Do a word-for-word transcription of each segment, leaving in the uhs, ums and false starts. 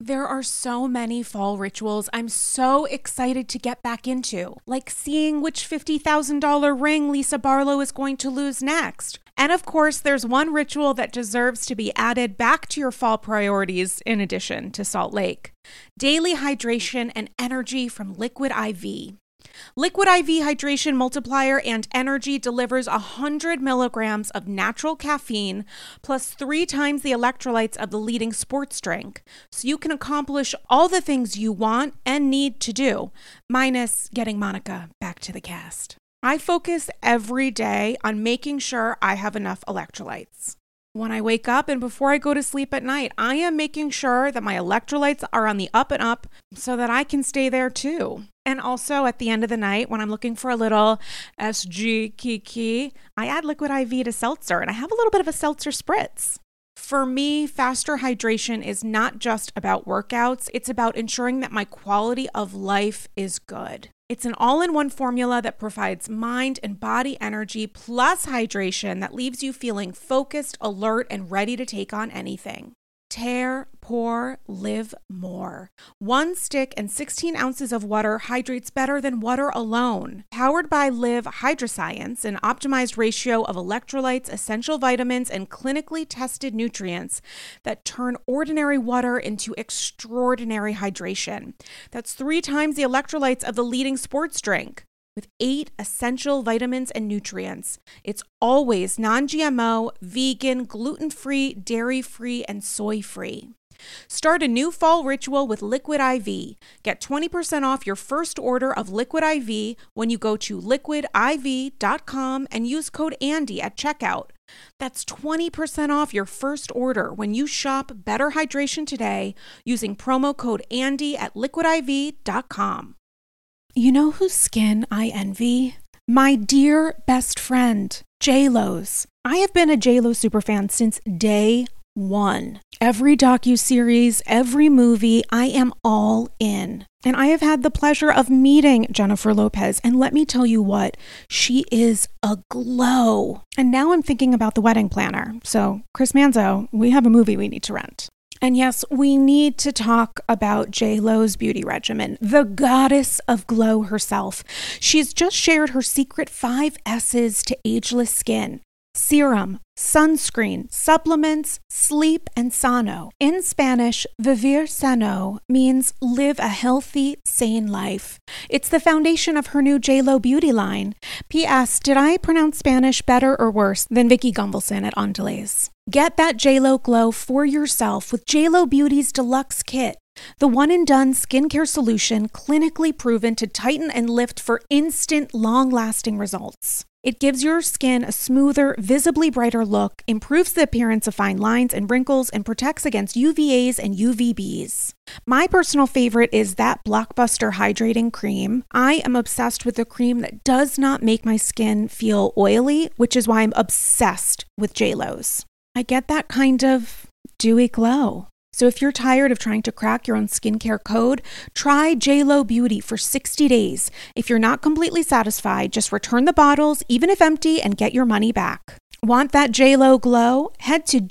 There are so many fall rituals I'm so excited to get back into, like seeing which fifty thousand dollars ring Lisa Barlow is going to lose next. And of course, there's one ritual that deserves to be added back to your fall priorities in addition to Salt Lake: daily hydration and energy from Liquid I V. Liquid I V Hydration Multiplier and Energy delivers one hundred milligrams of natural caffeine plus three times the electrolytes of the leading sports drink, so you can accomplish all the things you want and need to do, minus getting Monica back to the cast. I focus every day on making sure I have enough electrolytes. When I wake up and before I go to sleep at night, I am making sure that my electrolytes are on the up and up so that I can stay there too. And also at the end of the night, when I'm looking for a little S G kiki, I add Liquid I V to seltzer and I have a little bit of a seltzer spritz. For me, faster hydration is not just about workouts. It's about ensuring that my quality of life is good. It's an all-in-one formula that provides mind and body energy plus hydration that leaves you feeling focused, alert, and ready to take on anything. Tear, pour, live more. One stick and sixteen ounces of water hydrates better than water alone. Powered by Live Hydroscience, an optimized ratio of electrolytes, essential vitamins, and clinically tested nutrients that turn ordinary water into extraordinary hydration. That's three times the electrolytes of the leading sports drink, with eight essential vitamins and nutrients. It's always non-G M O, vegan, gluten-free, dairy-free, and soy-free. Start a new fall ritual with Liquid I V. Get twenty percent off your first order of Liquid I V when you go to liquid I V dot com and use code Andy at checkout. That's twenty percent off your first order when you shop Better Hydration today using promo code Andy at liquid I V dot com. You know whose skin I envy? My dear best friend, J-Lo's. I have been a J-Lo superfan since day one. Every docuseries, every movie, I am all in. And I have had the pleasure of meeting Jennifer Lopez, and let me tell you what, she is a glow. And now I'm thinking about the wedding planner. So, Chris Manzo, we have a movie we need to rent. And yes, we need to talk about J-Lo's beauty regimen, the goddess of glow herself. She's just shared her secret five S's to ageless skin: serum, sunscreen, supplements, sleep, and sano. In Spanish, vivir sano means live a healthy, sane life. It's the foundation of her new J-Lo beauty line. P S. Did I pronounce Spanish better or worse than Vicky Gunvalson at Andalays? Get that J-Lo glow for yourself with J-Lo Beauty's Deluxe Kit, the one-and-done skincare solution clinically proven to tighten and lift for instant, long-lasting results. It gives your skin a smoother, visibly brighter look, improves the appearance of fine lines and wrinkles, and protects against U V As and U V Bs. My personal favorite is that Blockbuster Hydrating Cream. I am obsessed with the cream that does not make my skin feel oily, which is why I'm obsessed with J-Lo's. I get that kind of dewy glow. So if you're tired of trying to crack your own skincare code, try J-Lo Beauty for sixty days. If you're not completely satisfied, just return the bottles, even if empty, and get your money back. Want that J-Lo glow? Head to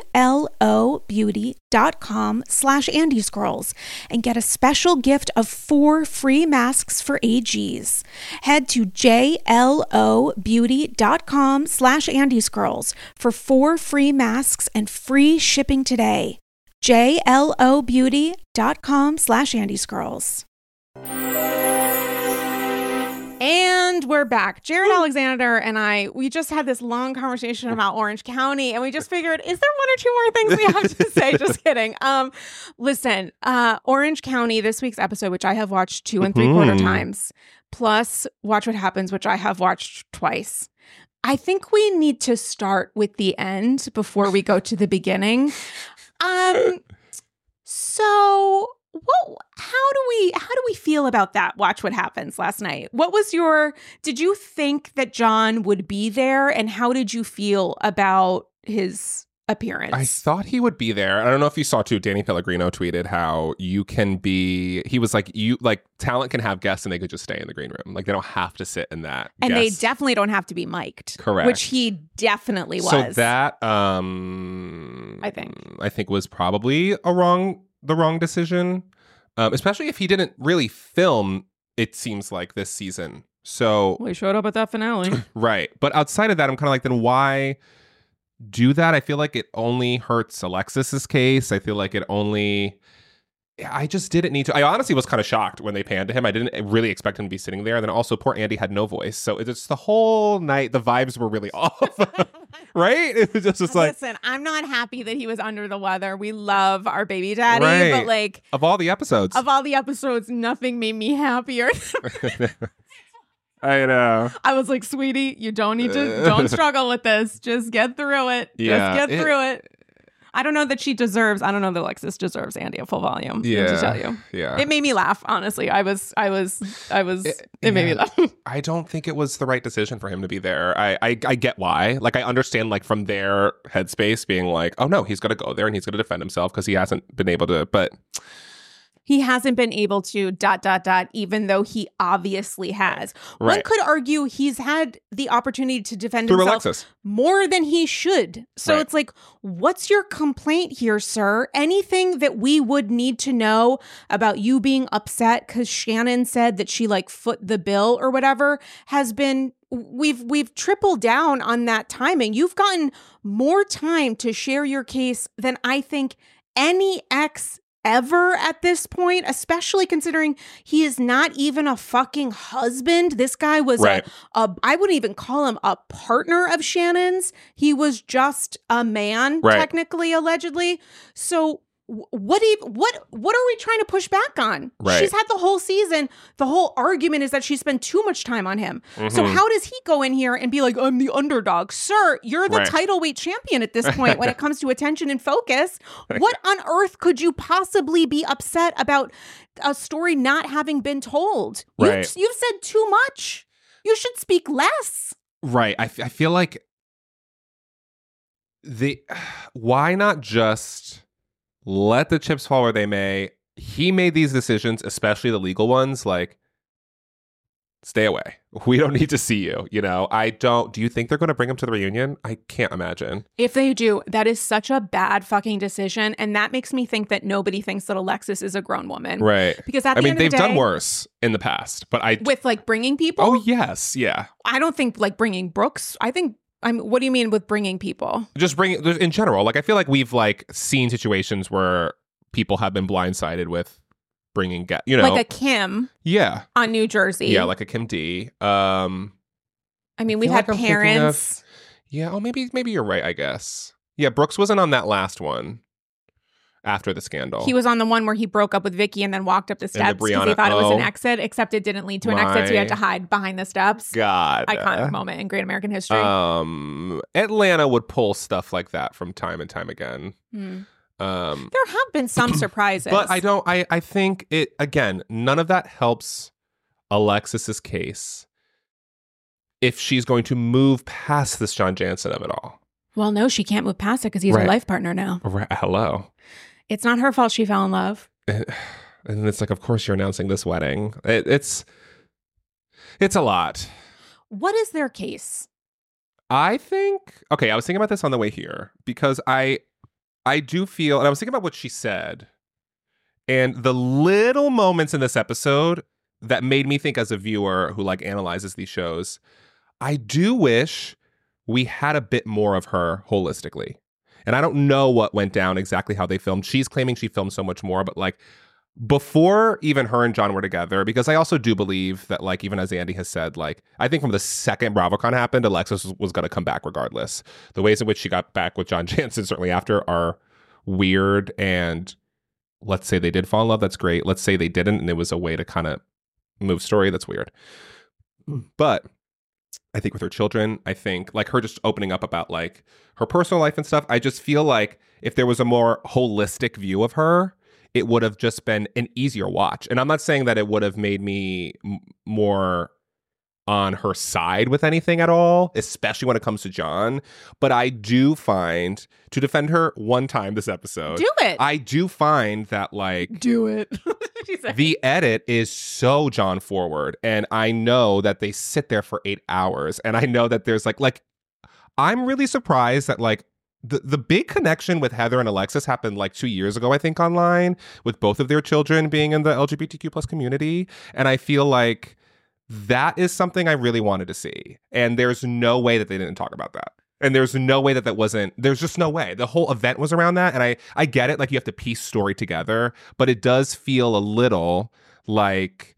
jlobeauty.com slash Andy Scrolls and get a special gift of four free masks for A Gs. Head to jlobeauty.com slash Andy Scrolls for four free masks and free shipping today. jlobeauty.com slash Andy Scrolls. And we're back. Jared Alexander and I, we just had this long conversation about Orange County, and we just figured, is there one or two more things we have to say? Just kidding. Um, listen, uh, Orange County, this week's episode, which I have watched two and three quarter times, plus Watch What Happens, which I have watched twice. I think we need to start with the end before we go to the beginning. Um, so what, how do we, how do we feel about that? Watch What Happens last night. What was your, did you think that John would be there, and how did you feel about his appearance? I thought he would be there. I don't know if you saw too, Danny Pellegrino tweeted how you can be, he was like, you like talent can have guests and they could just stay in the green room. Like they don't have to sit in that. And guest. They definitely don't have to be mic'd. Correct. Which he definitely was. So that, um, I think, I think was probably a wrong the wrong decision, um, especially if he didn't really film, it seems like, this season. So well, he showed up at that finale. Right. But outside of that, I'm kind of like, then why do that? I feel like it only hurts Alexis's case. I feel like it only... I just didn't need to. I honestly was kind of shocked when they panned to him. I didn't really expect him to be sitting there. And then also, poor Andy had no voice. So it's the whole night, the vibes were really off. Right? It was just, just like... Listen, I'm not happy that he was under the weather. We love our baby daddy. Right. But like... Of all the episodes. Of all the episodes, nothing made me happier. I know. I was like, sweetie, you don't need to... Don't struggle with this. Just get through it. Yeah, Just get it, through it. I don't know that she deserves, I don't know that Alexis deserves Andy at full volume. Yeah. To tell you. Yeah. It made me laugh, honestly. I was, I was, I was, it, it made yeah. me laugh. I don't think it was the right decision for him to be there. I, I, I get why. Like, I understand, like, from their headspace being like, oh no, he's going to go there and he's going to defend himself because he hasn't been able to, but... He hasn't been able to dot, dot, dot, even though he obviously has. Right. One could argue he's had the opportunity to defend Through himself Alexis. more than he should. So Right. it's like, what's your complaint here, sir? Anything that we would need to know about you being upset because Shannon said that she like foot the bill or whatever has been... We've we've tripled down on that timing. You've gotten more time to share your case than I think any ex ever at this point, especially considering he is not even a fucking husband. This guy was Right. a, a, I wouldn't even call him a partner of Shannon's. He was just a man, Right. technically, allegedly. So what do you, what what are we trying to push back on? Right. She's had the whole season. The whole argument is that she spent too much time on him. Mm-hmm. So how does he go in here and be like, I'm the underdog? Sir, you're the Right. title weight champion at this point when it comes to attention and focus. What on earth could you possibly be upset about a story not having been told? You, Right. You've said too much. You should speak less. Right. I, f- I feel like the why not just let the chips fall where they may? He made these decisions, especially the legal ones, like, stay away. We don't need to see you. You know, I don't. Do you think they're going to bring him to the reunion? I can't imagine. If they do, that is such a bad fucking decision. And that makes me think that nobody thinks that Alexis is a grown woman. Right. Because at I the mean, end of they've the day, done worse in the past, but I. with like bringing people. Oh, yes. Yeah. I don't think like bringing Brooks. I think, I'm, what do you mean with bringing people? Just bring it in general. Like, I feel like we've like seen situations where people have been blindsided with bringing, get you know, Like a Kim yeah, on New Jersey. yeah, like a Kim D. Um, I mean, I we've feel had like I'm thinking parents. yeah. Oh, maybe maybe you're right. I guess. Yeah, Brooks wasn't on that last one after the scandal. He was on the one where he broke up with Vicky and then walked up the steps because he Brianna thought it was an O. exit, except it didn't lead to an exit, so he had to My hide behind the steps. God. Iconic moment in Great American History. Um, Atlanta would pull stuff like that from time and time again. Hmm. Um, There have been some surprises. but I don't. I I think it again. None of that helps Alexis's case if she's going to move past this John Jansen of it all. Well, no, she can't move past it because he's Right. her life partner now. Right, hello. It's not her fault she fell in love. And it's like, of course, you're announcing this wedding. It, it's it's a lot. What is their case? I think. Okay, I was thinking about this on the way here because I I do feel, and I was thinking about what she said, and the little moments in this episode that made me think as a viewer who like analyzes these shows, I do wish we had a bit more of her holistically. And I don't know what went down exactly how they filmed. She's claiming she filmed so much more, but like before even her and John were together, because I also do believe that like, even as Andy has said, like, I think from the second BravoCon happened, Alexis was, was going to come back regardless. The ways in which she got back with John Jansen certainly after are weird. And let's say they did fall in love. That's great. Let's say they didn't. And it was a way to kind of move story. That's weird. But I think with her children, I think like her just opening up about like her personal life and stuff. I just feel like if there was a more holistic view of her, it would have just been an easier watch. And I'm not saying that it would have made me m- more on her side with anything at all, especially when it comes to John. But I do find, to defend her one time this episode, Do it. I do find that like Do it. the edit is so John forward. And I know that they sit there for eight hours. And I know that there's like, like, I'm really surprised that like the, the big connection with Heather and Alexis happened like two years ago, I think, online, with both of their children being in the L G B T Q plus community. And I feel like that is something I really wanted to see. And there's no way that they didn't talk about that. And there's no way that that wasn't, there's just no way. The whole event was around that. And I, I get it, like you have to piece story together, but it does feel a little like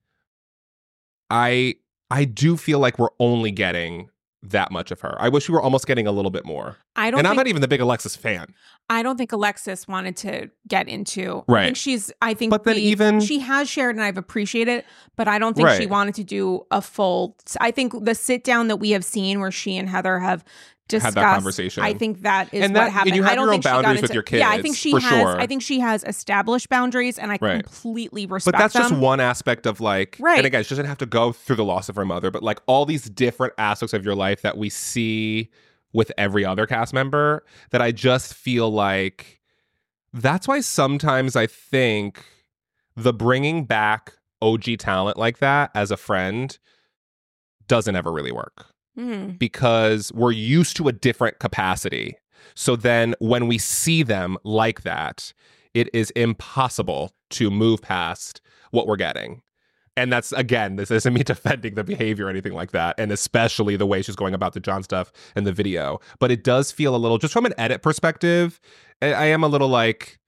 I, I do feel like we're only getting that much of her. I wish we were almost getting a little bit more. I don't and think, I'm not even the big Alexis fan. I don't think Alexis wanted to get into. Right. I think she's, I think But then we, even- she has shared and I've appreciated it, but I don't think Right. she wanted to do a full, I think the sit down that we have seen where she and Heather have discussed, Had that conversation. I think that is And what that- happened. and you have I don't your own think she got boundaries with into- your kids, Yeah, I think she for has, sure. I think she has established boundaries and I Right. completely respect But that's them. just one aspect of like, Right. and again, she doesn't have to go through the loss of her mother, but like all these different aspects of your life that we see with every other cast member that I just feel like that's why sometimes I think the bringing back O G talent like that as a friend doesn't ever really work. Mhm. Because we're used to a different capacity. So then when we see them like that, it is impossible to move past what we're getting. And that's, again, this isn't me defending the behavior or anything like that, and especially the way she's going about the John stuff in the video. But it does feel a little, just from an edit perspective, I, I am a little like,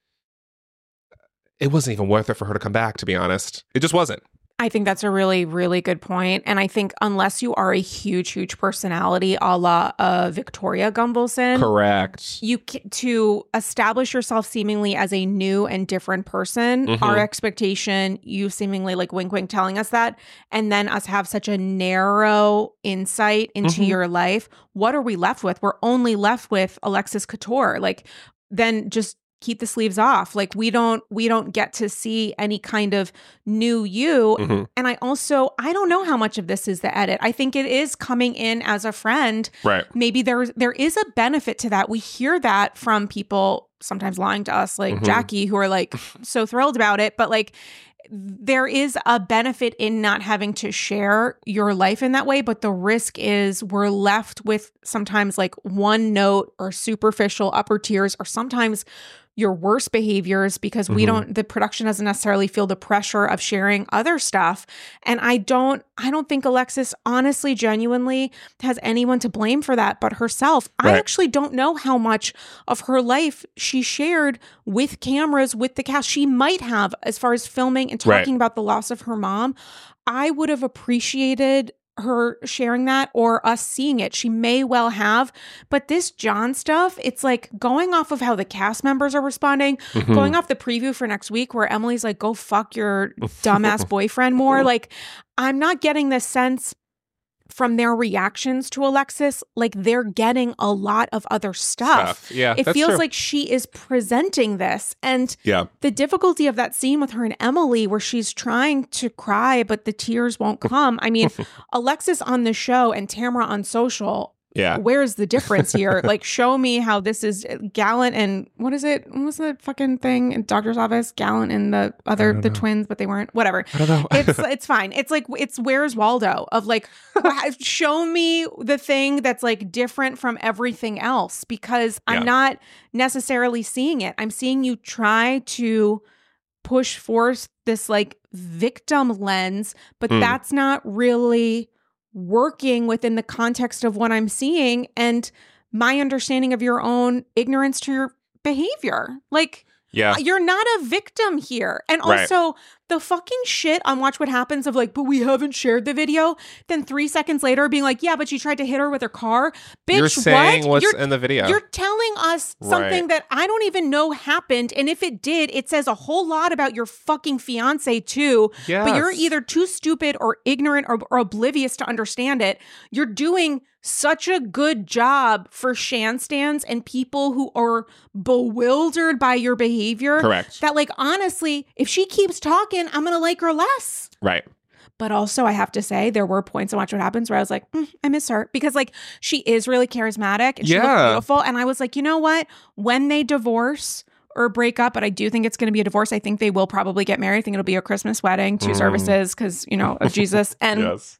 it wasn't even worth it for her to come back, to be honest. It just wasn't. I think that's a really, really good point. And I think unless you are a huge, huge personality a la uh, Victoria Gumbelson, Correct. you ca- to establish yourself seemingly as a new and different person, Mhm. our expectation, you seemingly like wink, wink, telling us that, and then us have such a narrow insight into Mhm. your life. What are we left with? We're only left with Alexis Couture. Like, then just keep the sleeves off. Like we don't we don't get to see any kind of new you. Mhm. And I also I don't know how much of this is the edit. I think it is coming in as a friend. Right. Maybe there's there is a benefit to that. We hear that from people sometimes lying to us, like Mhm. Jackie, who are like so thrilled about it. But like there is a benefit in not having to share your life in that way. But the risk is we're left with sometimes like one note or superficial upper tiers, or sometimes your worst behaviors because we Mhm. don't, the production doesn't necessarily feel the pressure of sharing other stuff. And I don't, I don't think Alexis honestly, genuinely has anyone to blame for that but herself. I Right. actually don't know how much of her life she shared with cameras, with the cast. She might have, as far as filming and talking Right. about the loss of her mom. I would have appreciated her sharing that or us seeing it. She may well have, but this John stuff, it's like going off of how the cast members are responding, Mhm. going off the preview for next week where Emily's like, go fuck your dumbass boyfriend more. Like, I'm not getting this sense from their reactions to Alexis, like they're getting a lot of other stuff. Stuff. Yeah, It that's feels true. like she is presenting this. And Yeah. the difficulty of that scene with her and Emily where she's trying to cry, but the tears won't come. I mean, Alexis on the show and Tamara on social, Yeah. where's the difference here? Like, show me how this is Gallant and what is it? What was the fucking thing in doctor's office? Gallant and the other, the know. twins, but they weren't. Whatever. I don't know. It's it's fine. It's like it's Where's Waldo of like wha- show me the thing that's like different from everything else because I'm Yeah. not necessarily seeing it. I'm seeing you try to push forth this like victim lens, but Mm. that's not really working within the context of what I'm seeing and my understanding of your own ignorance to your behavior. Like Yeah. you're not a victim here. And Right. also the fucking shit on Watch What Happens of like, but we haven't shared the video. Then three seconds later being like, yeah, but she tried to hit her with her car. Bitch, You're saying what? what's You're, in the video. you're telling us something Right. that I don't even know happened. And if it did, it says a whole lot about your fucking fiance too. But you're Yes. either too stupid or ignorant or, or oblivious to understand it. You're doing such a good job for Shan stans and people who are bewildered by your behavior. Correct. That, like, honestly, if she keeps talking, I'm going to like her less. Right. But also, I have to say, there were points in Watch What Happens where I was like, mm, I miss her. Because, like, she is really charismatic and she Yeah. looks beautiful. And I was like, you know what? When they divorce or break up, but I do think it's going to be a divorce. I think they will probably get married. I think it'll be a Christmas wedding, two Mm. services because, you know, of Jesus. And Yes.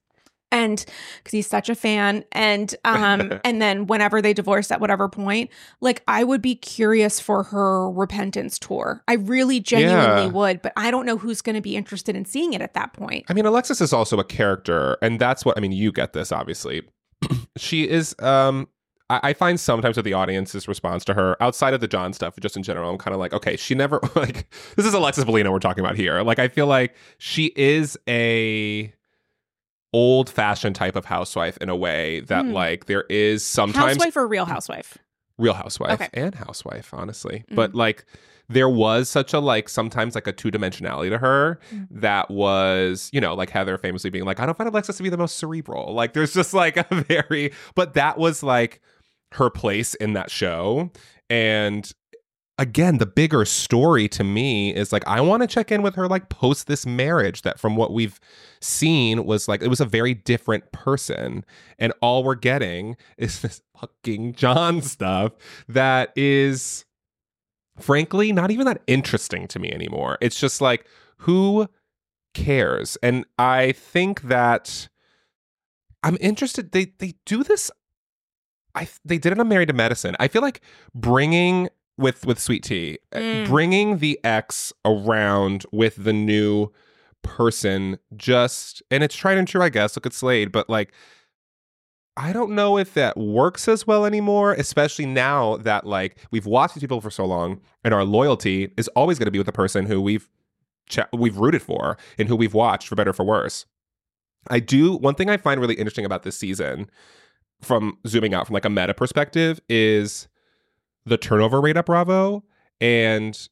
And because he's such a fan. And um, and then whenever they divorce at whatever point, like I would be curious for her repentance tour. I really genuinely Yeah. would, but I don't know who's going to be interested in seeing it at that point. I mean, Alexis is also a character, and that's what I mean. You get this, obviously. She is. Um, I, I find sometimes with the audience's response to her, outside of the John stuff, just in general, I'm kind of like, okay, she never like. This is Alexis Bellino we're talking about here. Like, I feel like she is a old-fashioned type of housewife in a way that, mm. like, there is sometimes housewife or Real Housewife. Real Housewife okay. and Housewife, honestly, Mm. but like. There was such a, like, sometimes, like, a two-dimensionality to her mm. that was, you know, like Heather famously being like, I don't find Alexis to be the most cerebral. Like, there's just, like, a very... But that was, like, her place in that show. And, again, the bigger story to me is, like, I want to check in with her, like, post this marriage that from what we've seen was, like, it was a very different person. And all we're getting is this fucking John stuff that is... frankly, not even that interesting to me anymore. It's just like, who cares? And I think that I'm interested. They they do this. I they did it on Married to Medicine. I feel like bringing with with Sweet Tea, mm. bringing the ex around with the new person. Just and it's tried and true, I guess. Look at Slade, but like. I don't know if that works as well anymore, especially now that like we've watched these people for so long and our loyalty is always going to be with the person who we've ch- we've rooted for and who we've watched for better or for worse. I do one thing I find really interesting about this season from zooming out from like a meta perspective is the turnover rate at Bravo and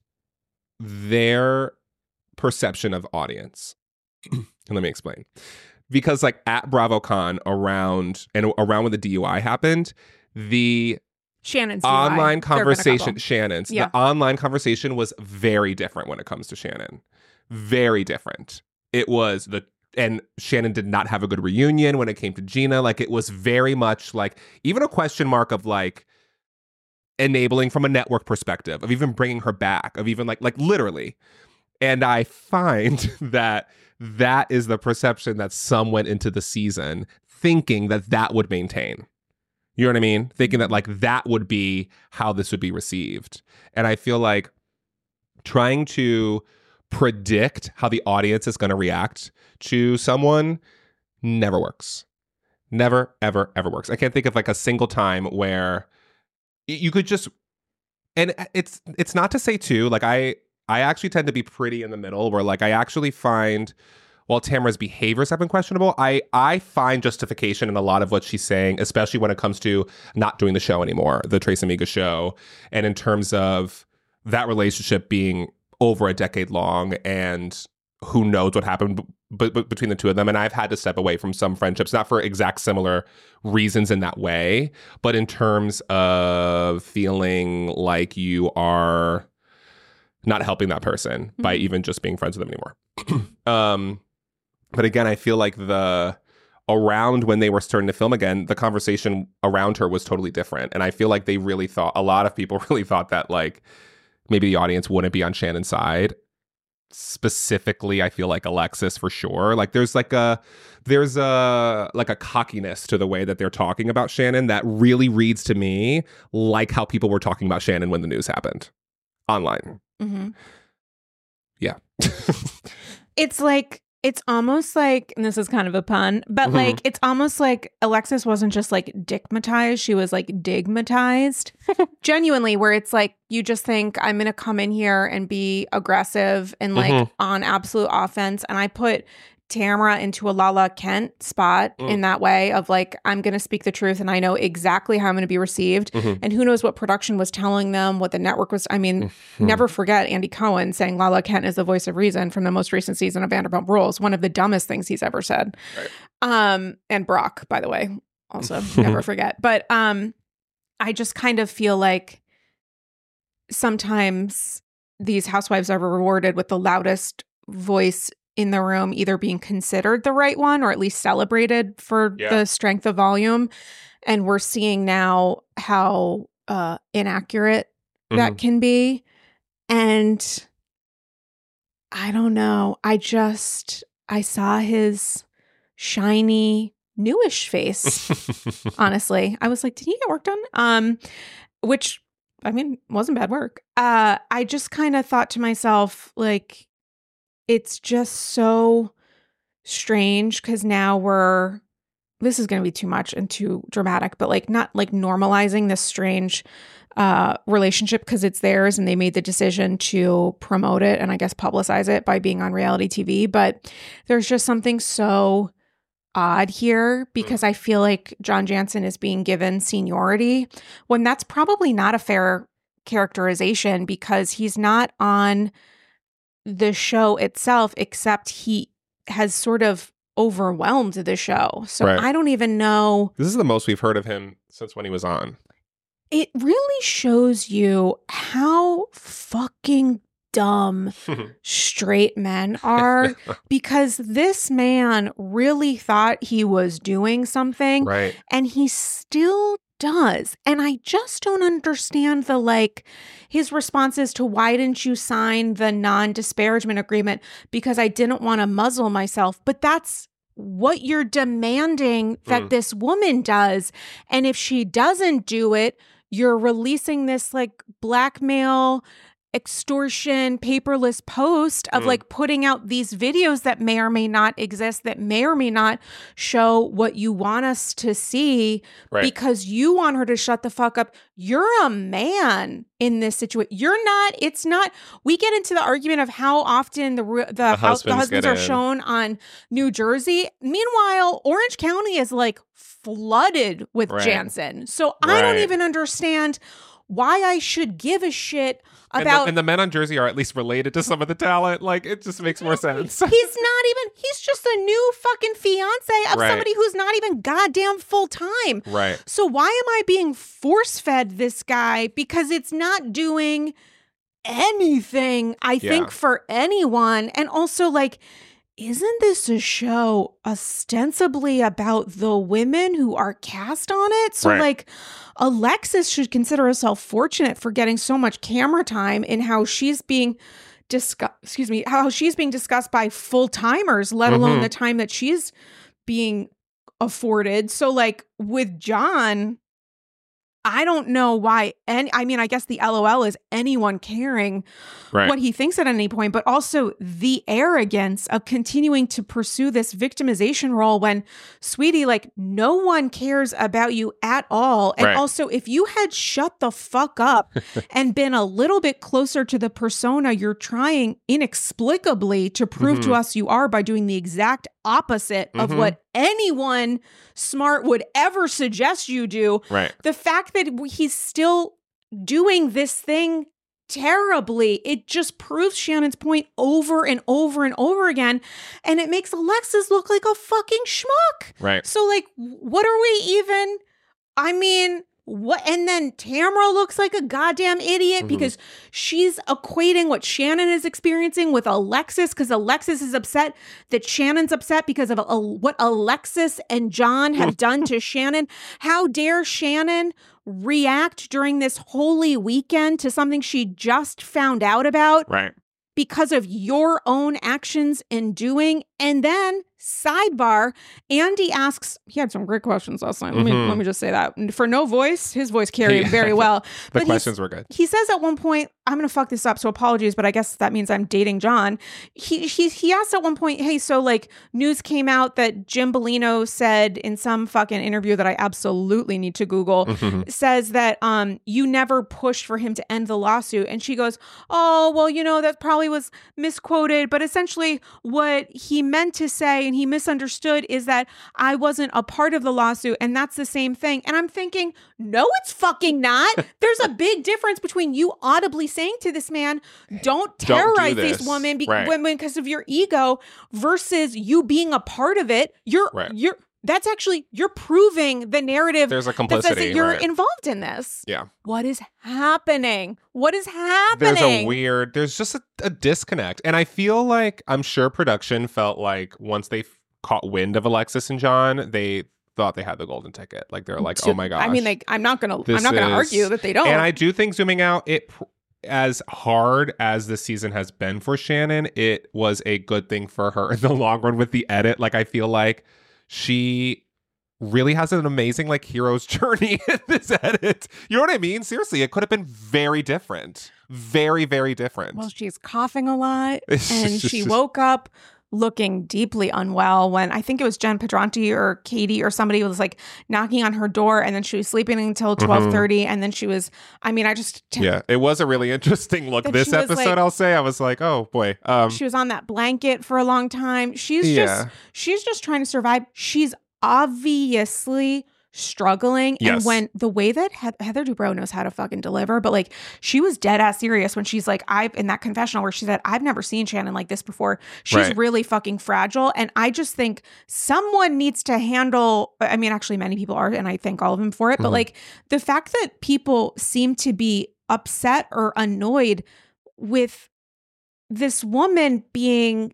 their perception of audience. And let me explain. Because like at BravoCon around and around when the D U I happened, the Shannon's online conversation, Shannon's, yeah. the online conversation was very different when it comes to Shannon. Very different. It was the, and Shannon did not have a good reunion when it came to Gina. Like it was very much like even a question mark of like enabling from a network perspective of even bringing her back, of even like, like literally. And I find that that is the perception that some went into the season thinking that that would maintain. You know what I mean? Thinking that like that would be how this would be received. And I feel like trying to predict how the audience is going to react to someone never works. Never, ever, ever works. I can't think of like a single time where you could just, and it's it's not to say too, like I, I actually tend to be pretty in the middle where like I actually find while Tamara's behaviors have been questionable, I, I find justification in a lot of what she's saying, especially when it comes to not doing the show anymore, the Trace Amiga show. And in terms of that relationship being over a decade long and who knows what happened b- b- between the two of them. And I've had to step away from some friendships, not for exact similar reasons in that way, but in terms of feeling like you are not helping that person mm-hmm. by even just being friends with them anymore. um, but again, I feel like the around when they were starting to film again, the conversation around her was totally different. And I feel like they really thought, a lot of people really thought that like maybe the audience wouldn't be on Shannon's side. Specifically, I feel like Alexis for sure. Like there's like a there's a like a cockiness to the way that they're talking about Shannon that really reads to me like how people were talking about Shannon when the news happened online. Mm-hmm. Yeah. It's like, it's almost like, and this is kind of a pun, but mm-hmm. like, it's almost like Alexis wasn't just like dickmatized, she was like digmatized. Genuinely, where it's like, you just think I'm going to come in here and be aggressive and like mm-hmm. on absolute offense. And I put Tamara into a Lala Kent spot mm. in that way of like, I'm going to speak the truth and I know exactly how I'm going to be received. Mm-hmm. And who knows what production was telling them, what the network was. I mean, mm-hmm. never forget Andy Cohen saying Lala Kent is the voice of reason from the most recent season of Vanderpump Rules. One of the dumbest things he's ever said. Right. Um, and Brock, by the way, also never forget. But um, I just kind of feel like sometimes these housewives are rewarded with the loudest voice in the room, either being considered the right one or at least celebrated for yeah. the strength of volume. And we're seeing now how uh, inaccurate mm-hmm. that can be. And I don't know. I just, I saw his shiny newish face. Honestly, I was like, did he get work done? Um, which I mean wasn't bad work. Uh, I just kind of thought to myself, like, it's just so strange because now we're. This is going to be too much and too dramatic, but like not like normalizing this strange uh, relationship because it's theirs and they made the decision to promote it and I guess publicize it by being on reality T V. But there's just something so odd here because I feel like John Jansen is being given seniority when that's probably not a fair characterization because he's not on the show itself, except he has sort of overwhelmed the show. So right. I don't even know. This is the most we've heard of him since when he was on. It really shows you how fucking dumb straight men are because this man really thought he was doing something right. and he still does. And I just don't understand the like his responses to why didn't you sign the non-disparagement agreement because I didn't want to muzzle myself. But that's what you're demanding that mm. this woman does. And if she doesn't do it, you're releasing this like blackmail, extortion, paperless post of mm. like putting out these videos that may or may not exist, that may or may not show what you want us to see right. because you want her to shut the fuck up. You're a man in this situation. You're not, it's not, we get into the argument of how often the the, the house, husbands, the husbands are in. shown on New Jersey. Meanwhile, Orange County is like flooded with right. Jansen. So right. I don't even understand why I should give a shit about. And the, and the men on Jersey are at least related to some of the talent. Like, it just makes more sense. He's not even, he's just a new fucking fiance of right. somebody who's not even goddamn full time. Right. So why am I being force fed this guy? Because it's not doing anything, I yeah. think, for anyone. And also, like, isn't this a show ostensibly about the women who are cast on it? So right. like Alexis should consider herself fortunate for getting so much camera time in how she's being discussed, excuse me, how she's being discussed by full timers, let alone mm-hmm. the time that she's being afforded. So like with John, I don't know why any, I mean, I guess the L O L is anyone caring right. what he thinks at any point, but also the arrogance of continuing to pursue this victimization role when, sweetie, like no one cares about you at all. And right. also, if you had shut the fuck up and been a little bit closer to the persona you're trying inexplicably to prove mm-hmm. to us you are by doing the exact opposite mm-hmm. of what anyone smart would ever suggest you do. Right. The fact that he's still doing this thing terribly, it just proves Shannon's point over and over and over again. And it makes Alexis look like a fucking schmuck. Right. So like, what are we even, I mean, what? And then Tamara looks like a goddamn idiot mm-hmm. because she's equating what Shannon is experiencing with Alexis because Alexis is upset that Shannon's upset because of a, what Alexis and John have done to Shannon. How dare Shannon react during this holy weekend to something she just found out about right. because of your own actions and doing. And then sidebar, Andy asks, he had some great questions last night. Let me mm-hmm. let me just say that. For no voice, his voice carried yeah. very well. The but questions were good. He says at one point, I'm going to fuck this up, so apologies, but I guess that means I'm dating John. He, he, he asked at one point, hey, so like news came out that Jim Bellino said in some fucking interview that I absolutely need to Google, mm-hmm. says that um you never pushed for him to end the lawsuit. And she goes, oh, well, you know, that probably was misquoted, but essentially what he meant to say and he misunderstood is that I wasn't a part of the lawsuit, and that's the same thing. And I'm thinking, no, it's fucking not. There's a big difference between you audibly saying to this man, don't terrorize don't do these women, be- right. women because of your ego, versus you being a part of it. You're right. you're that's actually, you're proving the narrative. There's a complicity, that says that you're right. involved in this. Yeah. What is happening? What is happening? There's a weird, there's just a, a disconnect. And I feel like, I'm sure production felt like once they f- caught wind of Alexis and John, they thought they had the golden ticket. Like they're like, oh my gosh. I mean, like, I'm not going to, I'm not going to argue that they don't. And I do think zooming out, it, as hard as the season has been for Shannon, it was a good thing for her in the long run with the edit. Like, I feel like she really has an amazing like hero's journey in this edit. You know what I mean? Seriously, it could have been very different. Very, very different. Well, she's coughing a lot, and she woke up looking deeply unwell when I think it was Jen Pedranti or Katie or somebody was like knocking on her door, and then she was sleeping until twelve thirty, mm-hmm. and then she was, I mean, I just... Yeah, it was a really interesting look. This episode, like, I'll say, I was like, oh boy. Um, she was on that blanket for a long time. She's yeah. just, she's just trying to survive. She's obviously struggling. Yes. And when the way that he- Heather Dubrow knows how to fucking deliver, but like she was dead ass serious when she's like, I've in that confessional where she said, I've never seen Shannon like this before. She's right. really fucking fragile. And I just think someone needs to handle, I mean, actually many people are, and I thank all of them for it. Mm-hmm. But like the fact that people seem to be upset or annoyed with this woman being,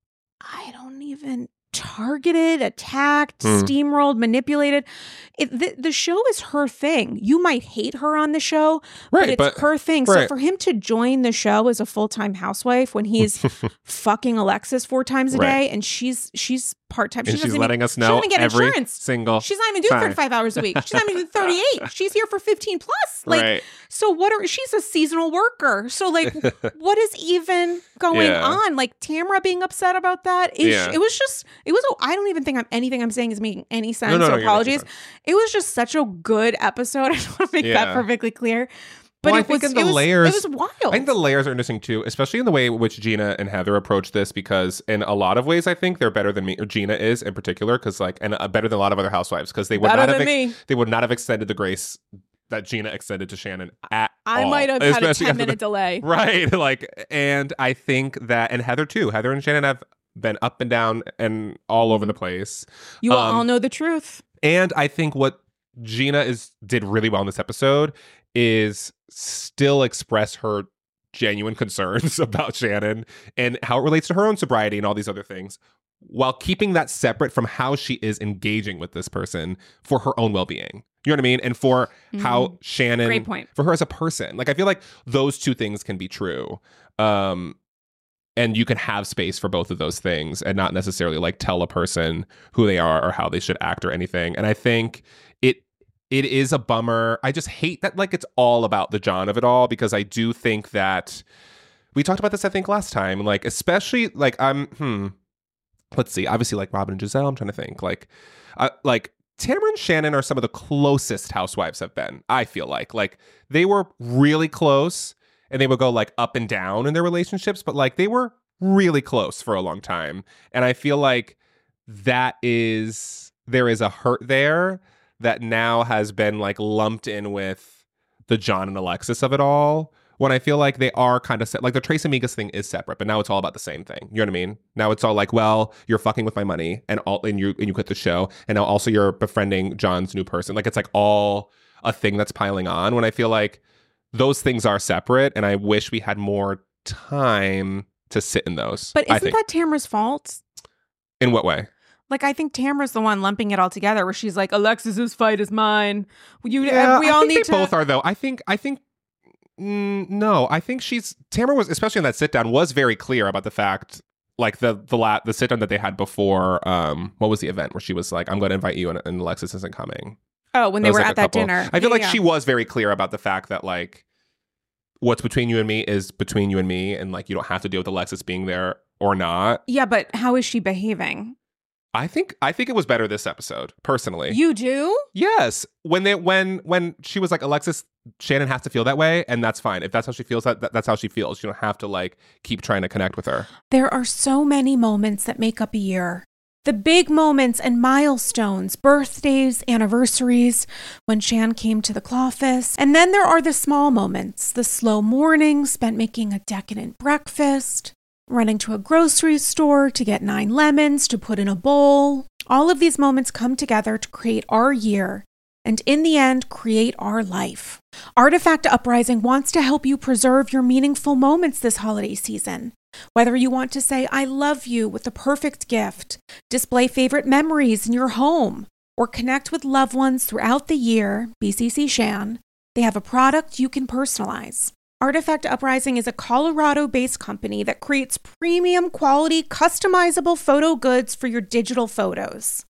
I don't even targeted, attacked, mm. steamrolled, manipulated. It, the, the show is her thing. You might hate her on the show, right, but it's but, her thing. Right. So for him to join the show as a full-time housewife when he's fucking Alexis four times a right. day and she's she's part-time. And she she's doesn't letting even, us know she get every insurance. single She's not even doing time. thirty-five hours a week. She's not even doing thirty-eight. She's here for fifteen plus. Like, right. so what are, she's a seasonal worker. So like, what is even going yeah. on? Like Tamra being upset about that. Is, yeah. It was just, it was, I don't even think I'm, anything I'm saying is making any sense. No, no, so no, apologies. It was just such a good episode. I just want to make yeah. that perfectly clear. But well, it I think was, in the it was, layers, it was wild. I think the layers are interesting too, especially in the way in which Gina and Heather approach this, because in a lot of ways, I think they're better than me, or Gina is in particular, because like, and uh, better than a lot of other housewives, because they would better not have, than ex- me. they would not have extended the grace that Gina extended to Shannon at I all. might have had a ten minute delay. Right. Like, and I think that, and Heather too, Heather and Shannon have been up and down and all over the place. You um, all know the truth. And I think what Gina is did really well in this episode is still express her genuine concerns about Shannon and how it relates to her own sobriety and all these other things, while keeping that separate from how she is engaging with this person for her own well-being. You know what I mean? And for mm-hmm. how Shannon, great point, for her as a person. Like, I feel like those two things can be true. Um, and you can have space for both of those things and not necessarily like tell a person who they are or how they should act or anything. And I think it it is a bummer. I just hate that like it's all about the John of it all, because I do think that we talked about this, I think, last time. Like, especially like I'm hmm. Let's see. Obviously, like Robin and Giselle, I'm trying to think. Like, uh, like Tamara and Shannon are some of the closest housewives have been, I feel like. Like, they were really close, and they would go, like, up and down in their relationships, but, like, they were really close for a long time. And I feel like that is, there is a hurt there that now has been, like, lumped in with the John and Alexis of it all, when I feel like they are kind of, se- like the Trace Amigas thing is separate, but now it's all about the same thing. You know what I mean? Now it's all like, well, you're fucking with my money, and all, and you and you quit the show, and now also you're befriending John's new person. Like, it's like all a thing that's piling on, when I feel like those things are separate, and I wish we had more time to sit in those. But isn't that Tamara's fault? In what way? Like, I think Tamara's the one lumping it all together, where she's like, Alexis's fight is mine. You, yeah, we all I think need they to. Both are though. I think. I think. Mm, no, I think she's Tamara was, especially in that sit down, was very clear about the fact, like the the la- the sit down that they had before. Um, what was the event where she was like, "I'm going to invite you," and, and Alexis isn't coming. Oh, when they were like at that couple. dinner. I feel yeah, like yeah. she was very clear about the fact that like, what's between you and me is between you and me, and like you don't have to deal with Alexis being there or not. Yeah, but how is she behaving? I think I think it was better this episode, personally. You do? Yes. When they when when she was like, Alexis, Shannon has to feel that way, and that's fine. If that's how she feels, that, that that's how she feels. You don't have to like keep trying to connect with her. There are so many moments that make up a year. The big moments and milestones, birthdays, anniversaries, when Shan came to the Clawfest. And then there are the small moments, the slow mornings spent making a decadent breakfast, running to a grocery store to get nine lemons to put in a bowl. All of these moments come together to create our year, and in the end, create our life. Artifact Uprising wants to help you preserve your meaningful moments this holiday season. Whether you want to say, I love you with the perfect gift, display favorite memories in your home, or connect with loved ones throughout the year, B C C Shan, they have a product you can personalize. Artifact Uprising is a Colorado-based company that creates premium quality, customizable photo goods for your digital photos.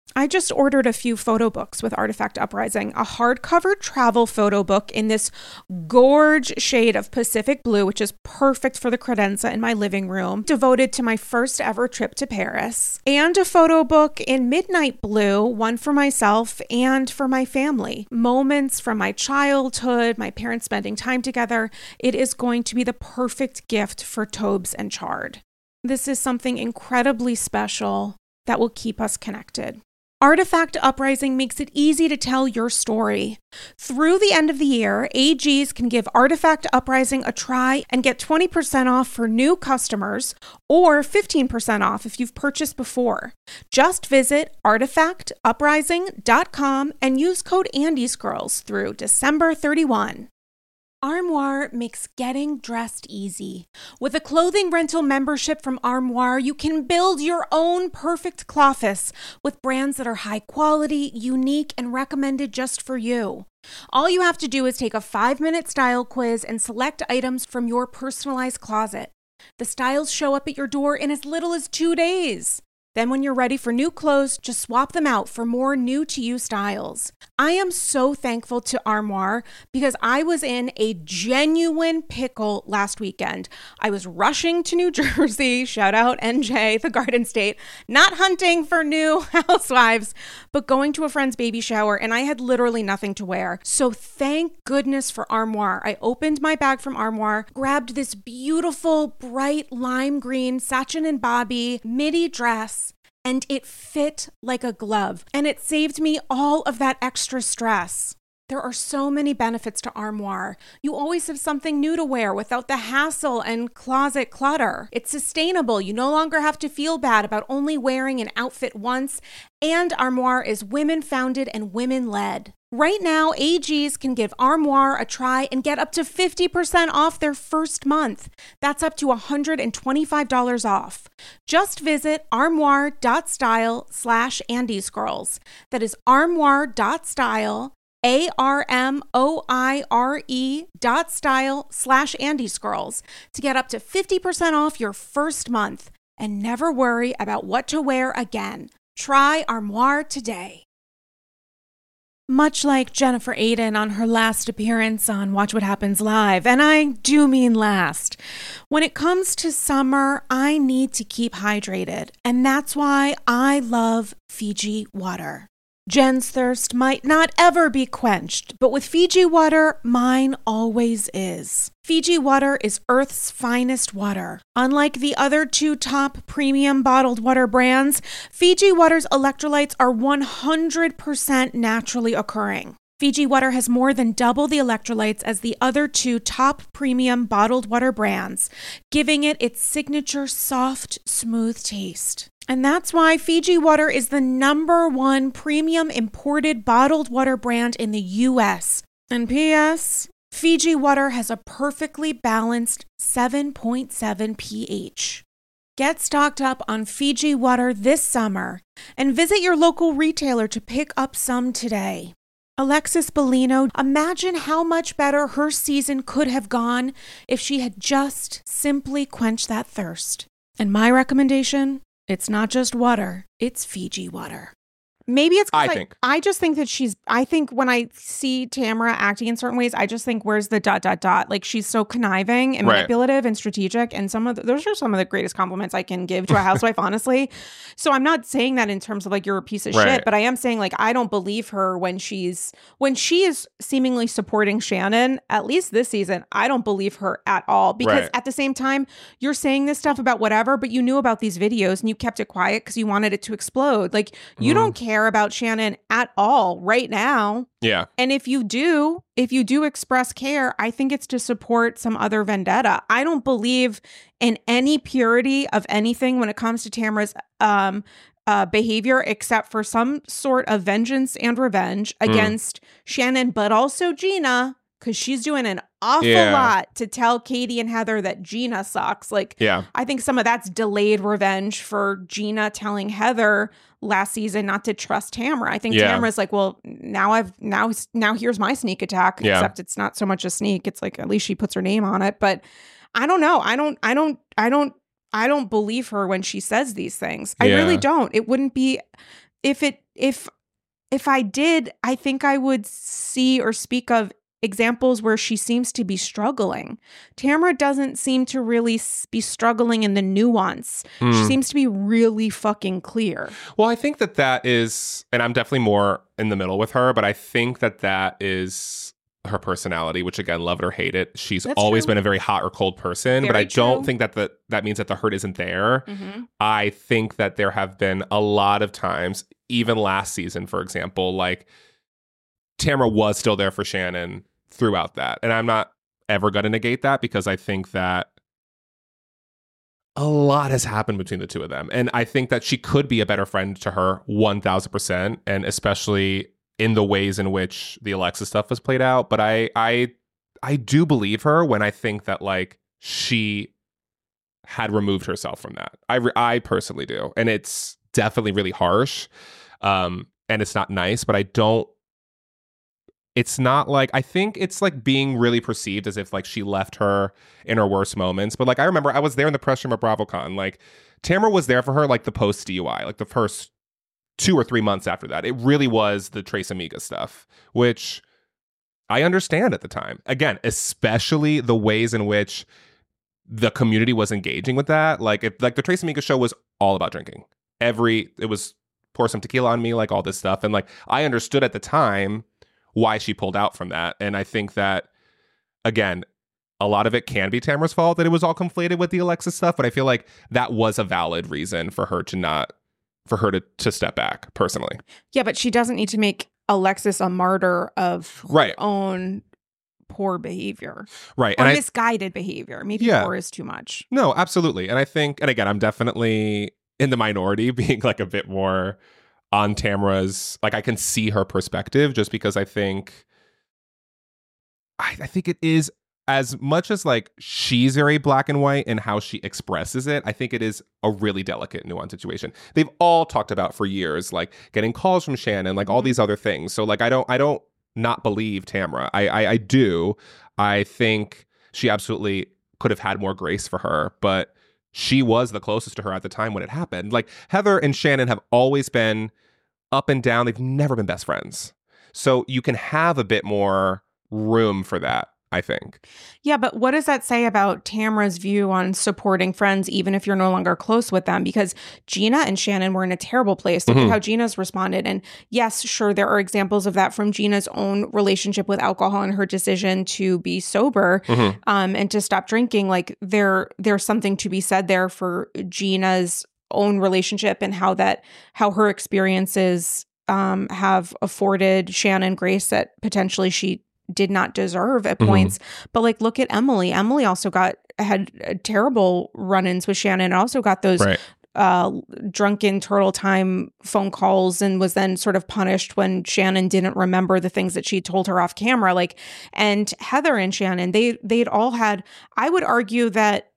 I just ordered a few photo books with Artifact Uprising, a hardcover travel photo book in this gorge shade of Pacific blue, which is perfect for the credenza in my living room, devoted to my first ever trip to Paris, and a photo book in midnight blue, one for myself and for my family. Moments from my childhood, my parents spending time together. It is going to be the perfect gift for Tobes and Chard. This is something incredibly special that will keep us connected. Artifact Uprising makes it easy to tell your story. Through the end of the year, A Gs can give Artifact Uprising a try and get twenty percent off for new customers or fifteen percent off if you've purchased before. Just visit artifact uprising dot com and use code ANDYSGIRLS through December thirty-first. Armoire makes getting dressed easy. With a clothing rental membership from Armoire, you can build your own perfect clothes with brands that are high quality, unique, and recommended just for you. All you have to do is take a five-minute style quiz and select items from your personalized closet. The styles show up at your door in as little as two days. Then when you're ready for new clothes, just swap them out for more new-to-you styles. I am so thankful to Armoire because I was in a genuine pickle last weekend. I was rushing to New Jersey, shout out N J, the Garden State, not hunting for new housewives, but going to a friend's baby shower, and I had literally nothing to wear. So thank goodness for Armoire. I opened my bag from Armoire, grabbed this beautiful, bright lime green Sachin and Bobby midi dress, and it fit like a glove, and it saved me all of that extra stress. There are so many benefits to Armoire. You always have something new to wear without the hassle and closet clutter. It's sustainable. You no longer have to feel bad about only wearing an outfit once, and Armoire is women-founded and women-led. Right now, A Gs can give Armoire a try and get up to fifty percent off their first month. That's up to one hundred twenty-five dollars off. Just visit armoire.style slash andysgirls. That is armoire.style, A R M O I R E dot style slash andysgirls to get up to fifty percent off your first month and never worry about what to wear again. Try Armoire today. Much like Jennifer Aydin on her last appearance on Watch What Happens Live, and I do mean last, when it comes to summer, I need to keep hydrated, and that's why I love Fiji water. Jen's thirst might not ever be quenched, but with Fiji water, mine always is. Fiji water is Earth's finest water. Unlike the other two top premium bottled water brands, Fiji water's electrolytes are one hundred percent naturally occurring. Fiji water has more than double the electrolytes as the other two top premium bottled water brands, giving it its signature soft, smooth taste. And that's why Fiji water is the number one premium imported bottled water brand in the U S. And P S, Fiji water has a perfectly balanced seven point seven pH. Get stocked up on Fiji water this summer and visit your local retailer to pick up some today. Alexis Bellino, imagine how much better her season could have gone if she had just simply quenched that thirst. And my recommendation? It's not just water, it's Fiji water. Maybe it's I because think. I, I just think that she's, I think when I see Tamara acting in certain ways, I just think, where's the dot, dot, dot? Like, she's so conniving and Right. manipulative and strategic. And some of the, those are some of the greatest compliments I can give to a housewife, honestly. So I'm not saying that in terms of like, you're a piece of Right. shit, but I am saying like, I don't believe her when she's, when she is seemingly supporting Shannon, at least this season, I don't believe her at all. Because Right. at the same time, you're saying this stuff about whatever, but you knew about these videos and you kept it quiet because you wanted it to explode. Like, you Mhm. don't care about Shannon at all right now. Yeah. And if you do, if you do express care, I think it's to support some other vendetta. I don't believe in any purity of anything when it comes to Tamara's um, uh, behavior, except for some sort of vengeance and revenge Mm. against Shannon, but also Gina, because she's doing an awful Yeah. lot to tell Katie and Heather that Gina sucks. Like, Yeah. I think some of that's delayed revenge for Gina telling Heather last season not to trust Tamara. I think Yeah. Tamara's like, well, now I've now now here's my sneak attack. Yeah. Except it's not so much a sneak. It's like at least she puts her name on it. But I don't know. I don't. I don't. I don't. I don't believe her when she says these things. I Yeah. really don't. It wouldn't be if it if if I did, I think I would see or speak of examples where she seems to be struggling. Tamra doesn't seem to really s- be struggling in the nuance. Mm. She seems to be really fucking clear. Well, I think that that is, and I'm definitely more in the middle with her, but I think that that is her personality, which again, love it or hate it. She's That's always true. been a very hot or cold person, but Very I don't true. think that the, that means that the hurt isn't there. Mm-hmm. I think that there have been a lot of times, even last season, for example, like Tamra was still there for Shannon throughout that. And I'm not ever going to negate that because I think that a lot has happened between the two of them. And I think that she could be a better friend to her one thousand percent. And especially in the ways in which the Alexa stuff was played out. But I, I, I do believe her when I think that like she had removed herself from that. I, re- I personally do. And it's definitely really harsh. Um, and it's not nice, but I don't, it's not like, I think it's like being really perceived as if like she left her in her worst moments. But like, I remember I was there in the press room at BravoCon. Like Tamra was there for her like the post D U I, like the first two or three months after that. It really was the Trace Amiga stuff, which I understand at the time. Again, especially the ways in which the community was engaging with that. Like if like the Trace Amiga show was all about drinking. Every, it was pour some tequila on me, like all this stuff. And like, I understood at the time why she pulled out from that. And I think that, again, a lot of it can be Tamra's fault that it was all conflated with the Alexa stuff, but I feel like that was a valid reason for her to not, for her to, to step back, personally. Yeah, but she doesn't need to make Alexis a martyr of her Right. own poor behavior. Right. Or And I, misguided behavior. Maybe Yeah. poor is too much. no, absolutely. And I think, and again, I'm definitely in the minority being like a bit more on Tamra's, like I can see her perspective just because I think, I, I think it is as much as like she's very black and white in how she expresses it. I think it is a really delicate, nuanced situation. They've all talked about for years, like getting calls from Shannon, like all these other things. So like, I don't, I don't not believe Tamra. I, I, I do. I think she absolutely could have had more grace for her, but she was the closest to her at the time when it happened. Like Heather and Shannon have always been up and down. They've never been best friends. So you can have a bit more room for that, I think. Yeah, but what does that say about Tamra's view on supporting friends, even if you're no longer close with them? Because Gina and Shannon were in a terrible place. Look Mhm. at how Gina's responded. And yes, sure, there are examples of that from Gina's own relationship with alcohol and her decision to be sober Mhm. um, and to stop drinking. Like there, there's something to be said there for Gina's own relationship and how that, how her experiences um, have afforded Shannon grace that potentially she did not deserve at Mhm. points. But like, look at Emily. Emily also got, had uh, terrible run-ins with Shannon and also got those Right. uh, drunken turtle time phone calls and was then sort of punished when Shannon didn't remember the things that she told her off camera. Like, and Heather and Shannon, they, they'd all had, I would argue that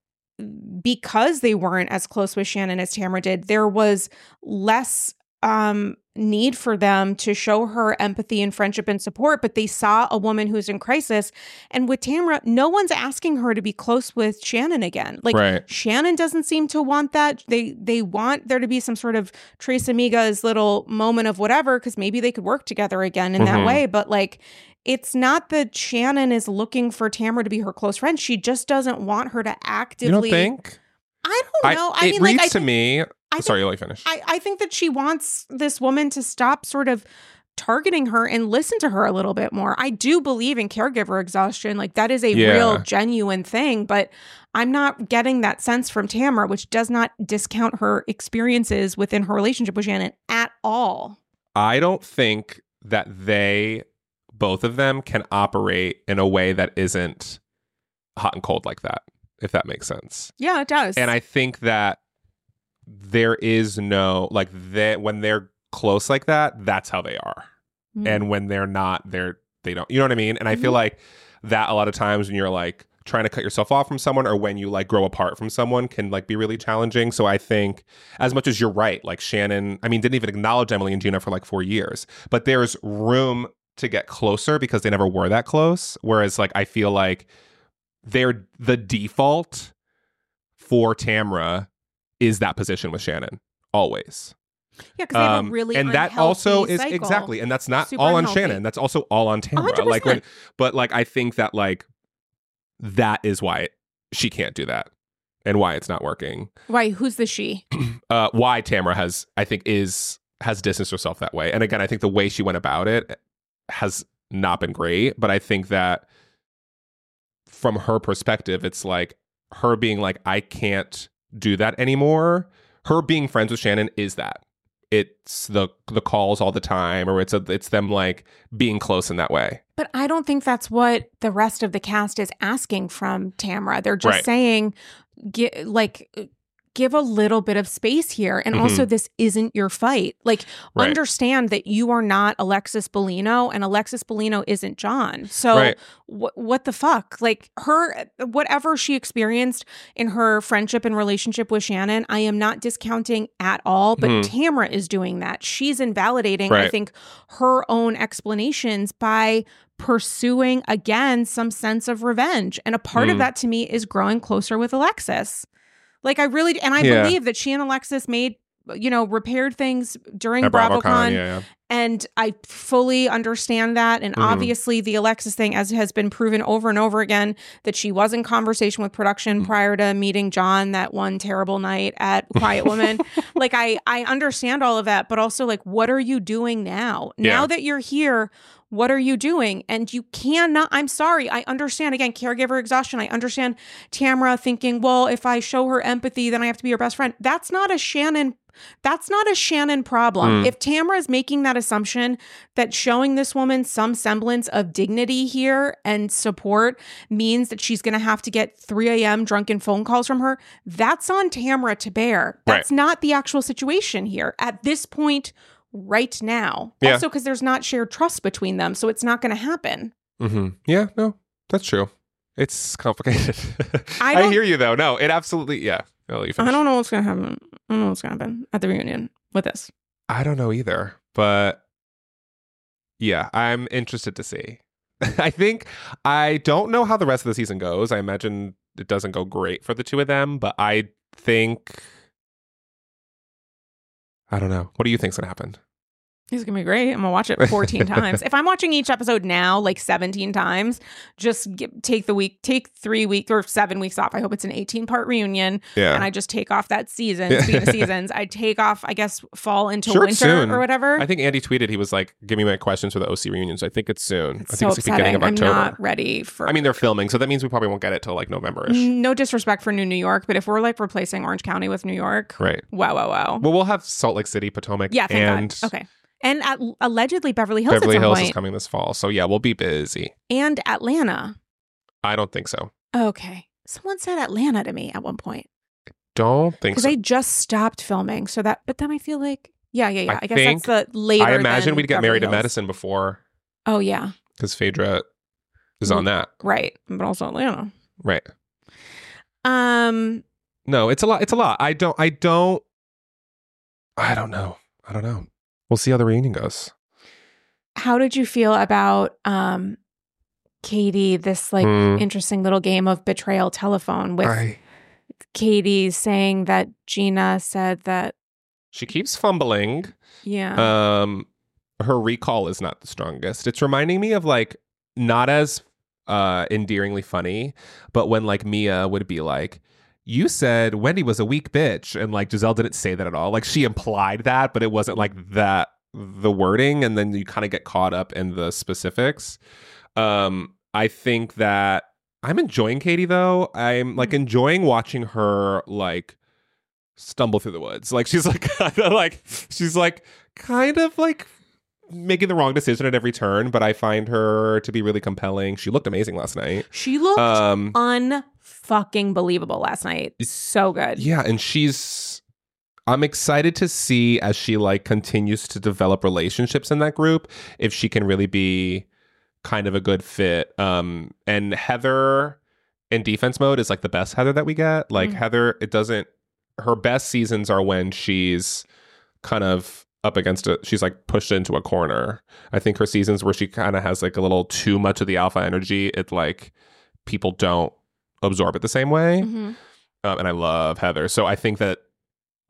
because they weren't as close with Shannon as Tamra did, there was less um, need for them to show her empathy and friendship and support, but they saw a woman who's in crisis. And with Tamra, no one's asking her to be close with Shannon again. Like Right. Shannon doesn't seem to want that. They they want there to be some sort of Trace Amiga's little moment of whatever, because maybe they could work together again in that Mhm. way. But like, it's not that Shannon is looking for Tamra to be her close friend. She just doesn't want her to actively. You don't think? I don't know. I, it mean, reads like, I to think, me. I Sorry, you let me finish. I, I think that she wants this woman to stop sort of targeting her and listen to her a little bit more. I do believe in caregiver exhaustion. Like that is a Yeah. real genuine thing, but I'm not getting that sense from Tamra, which does not discount her experiences within her relationship with Shannon at all. I don't think that they, both of them, can operate in a way that isn't hot and cold like that, if that makes sense. Yeah, it does. And I think that there is no, like, they, when they're close like that, that's how they are. Mhm. And when they're not, they're, they don't, you know what I mean? And I feel Mhm. like that a lot of times when you're like trying to cut yourself off from someone or when you like grow apart from someone can like be really challenging. So I think as much as you're right, like Shannon, I mean, didn't even acknowledge Emily and Gina for like four years, but there's room to get closer because they never were that close. Whereas like, I feel like they're the default for Tamra is that position with Shannon always. Yeah, because they have a really and that unhealthy also is cycle. exactly, and that's not Super all on unhealthy. Shannon. That's also all on Tamra. one hundred percent. Like when, but like I think that like that is why it, she can't do that, and why it's not working. Why? Who's the she? Uh, why Tamra has, I think, is has distanced herself that way. And again, I think the way she went about it has not been great. But I think that from her perspective, it's like her being like, I can't do that anymore. Her being friends with Shannon is that. It's the the calls all the time, or it's a, it's them like being close in that way. But I don't think that's what the rest of the cast is asking from Tamra. They're just Right. saying, gi- like, give a little bit of space here. And Mhm. also, this isn't your fight. Like, Right. understand that you are not Alexis Bellino, and Alexis Bellino isn't John. So Right. wh- what the fuck? Like, her, whatever she experienced in her friendship and relationship with Shannon, I am not discounting at all. But Mhm. Tamra is doing that. She's invalidating, I Right. think, her own explanations by pursuing, again, some sense of revenge. And a part Mm. of that to me is growing closer with Alexis. Like, I really, and I Yeah. believe that she and Alexis made, you know, repaired things during At BravoCon. BravoCon, yeah, yeah. And I fully understand that. And Mhm. obviously, the Alexis thing, as has been proven over and over again, that she was in conversation with production Mm. prior to meeting John that one terrible night at Quiet Woman. Like, I, I understand all of that, but also, like, what are you doing now? Yeah. Now that you're here, what are you doing? And you cannot, I'm sorry, I understand, again, caregiver exhaustion. I understand Tamra thinking, well, if I show her empathy, then I have to be her best friend. That's not a Shannon That's not a Shannon problem. Mm. If Tamra is making that assumption that showing this woman some semblance of dignity here and support means that she's going to have to get three a.m. drunken phone calls from her, that's on Tamra to bear. That's Right. not the actual situation here at this point right now. Yeah. Also, because there's not shared trust between them, so it's not going to happen. Mm-hmm. Yeah, no, that's true. It's complicated. I I, don't- hear you though. No, it absolutely, yeah. I'll let you finish. I don't know what's going to happen. I don't know what's going to happen at the reunion with this. I don't know either, but yeah, I'm interested to see. I think I don't know how the rest of the season goes. I imagine it doesn't go great for the two of them, but I think I don't know. What do you think's gonna happen? It's going to be great. I'm going to watch it fourteen times. If I'm watching each episode now, like seventeen times, just get, take the week, take three weeks or seven weeks off. I hope it's an eighteen part reunion. Yeah. And I just take off that season, speaking of seasons, I take off, I guess, fall into Sure, it's winter soon. or whatever. I think Andy tweeted, he was like, give me my questions for the O C reunions. I think it's soon. It's I so think it's the beginning upsetting. of I'm October. not ready for. I mean, they're filming, so that means we probably won't get it till like November-ish. no disrespect for New New York, but if we're like replacing Orange County with New York, Right. wow, wow, wow. Well, we'll have Salt Lake City, Potomac, Yeah, thank and God. Okay. And at, allegedly Beverly Hills Beverly at some Hills point. is coming this fall. So yeah, we'll be busy. And Atlanta. I don't think so. Okay. Someone said Atlanta to me at one point. Don't think Because so. they just stopped filming. So that, but then I feel like, yeah, yeah, yeah. I I, guess think- that's the later. I imagine than we'd get Beverly married to Hills. medicine before, Oh, yeah. because Phaedra is on that. Right. But also Atlanta. Right. Um, No, it's a lot. It's a lot. I don't, I don't, I don't know. I don't know. We'll see how the reunion goes. how did you feel about um Katie, this like Hmm. interesting little game of betrayal telephone with I, Katie saying that Gina said that, she keeps fumbling. yeah. Um, her recall is not the strongest. It's reminding me of like, not as uh endearingly funny, but when like Mia would be like, you said Wendy was a weak bitch, and like Giselle didn't say that at all. Like she implied that, but it wasn't like that, the wording, and then you kind of get caught up in the specifics. Um, I think that I'm enjoying Katie though. I'm like enjoying watching her like stumble through the woods. Like she's like kind of like she's like kind of like making the wrong decision at every turn, but I find her to be really compelling. She looked amazing last night. She looked Um, unfucking believable last night. So good. yeah, and she's I'm excited to see as she like continues to develop relationships in that group if she can really be kind of a good fit. Um, and Heather in defense mode is like the best Heather that we get. Like Mm. Heather, it doesn't. Her best seasons are when she's kind of up against it. She's like pushed into a corner. I think her seasons where she kind of has like a little too much of the alpha energy, it like people don't absorb it the same way. Mhm. Um, and I love Heather. So I think that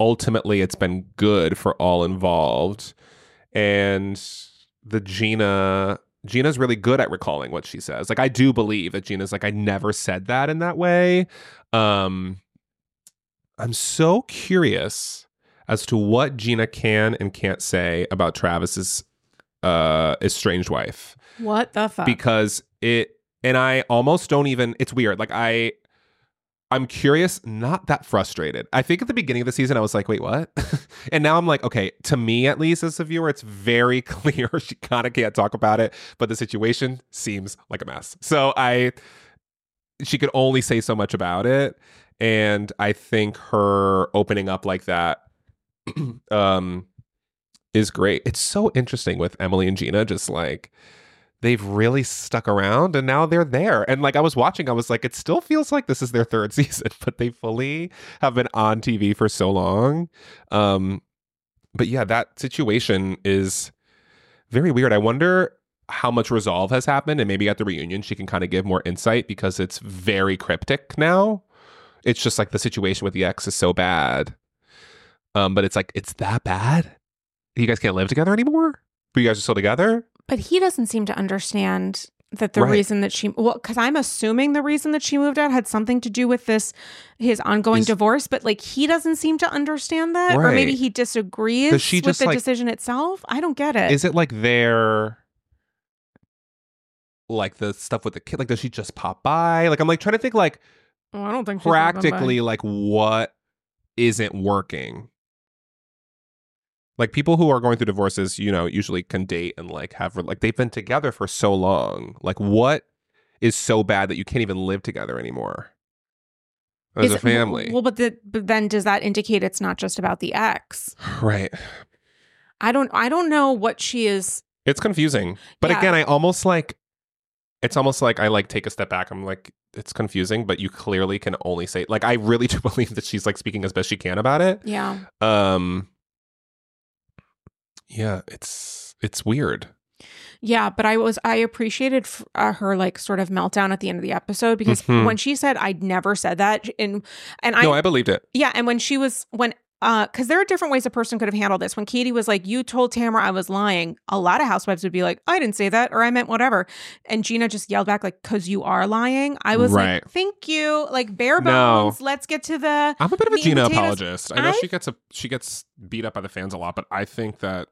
ultimately it's been good for all involved. And the Gina Gina's really good at recalling what she says. Like, I do believe that Gina's like, I never said that in that way. Um, I'm so curious as to what Gina can and can't say about Travis's uh, estranged wife. What the fuck? Because it, and I almost don't even, it's weird. Like, I, I'm curious, not that frustrated. I think at the beginning of the season, I was like, wait, what? And now I'm like, okay, to me, at least as a viewer, it's very clear she kind of can't talk about it, but the situation seems like a mess. So I, she could only say so much about it. And I think her opening up like that um, is great. It's so interesting with Emily and Gina, just like, they've really stuck around and now they're there. And like I was watching, I was like, it still feels like this is their third season, but they fully have been on T V for so long. Um, but yeah, that situation is very weird. I wonder how much resolve has happened, and maybe at the reunion she can kind of give more insight, because it's very cryptic now. It's just like the situation with the ex is so bad. Um, but it's like, it's that bad? You guys can't live together anymore? But you guys are still together? But he doesn't seem to understand that the Right. reason that she, well, because I'm assuming the reason that she moved out had something to do with this, his ongoing Is- divorce, but like he doesn't seem to understand that. Or maybe Right. he disagrees Does she with just, the like- decision itself. I don't get it. Is it like their, like the stuff with the kid? Like, does she just pop by? Like, I'm like trying to think like Oh, I don't think she's moving by. practically like what isn't working. Like, people who are going through divorces, you know, usually can date and like have, like, they've been together for so long. Like, what is so bad that you can't even live together anymore as Is a it- family? Well, but, the, but then does that indicate it's not just about the ex? Right. I don't. I don't know what she is. It's confusing. But Yeah. again, I almost like, it's almost like I like take a step back. I'm like, it's confusing, but you clearly can only say, like, I really do believe that she's like speaking as best she can about it. Yeah. Um, yeah, it's it's weird. Yeah, but I was I appreciated f- uh, her like sort of meltdown at the end of the episode, because Mhm. when she said I'd never said that, and and I No, I believed it. yeah, and when she was when uh because there are different ways a person could have handled this. When Katie was like, "You told Tamara I was lying," a lot of housewives would be like, "I didn't say that," or "I meant whatever," and Gina just yelled back like, "'Cause you are lying." I was Right. like, "Thank you," like bare No. bones. Let's get to the. I'm a bit of a meat and Gina potatoes. apologist. I know I- she gets a she gets beat up by the fans a lot, but I think that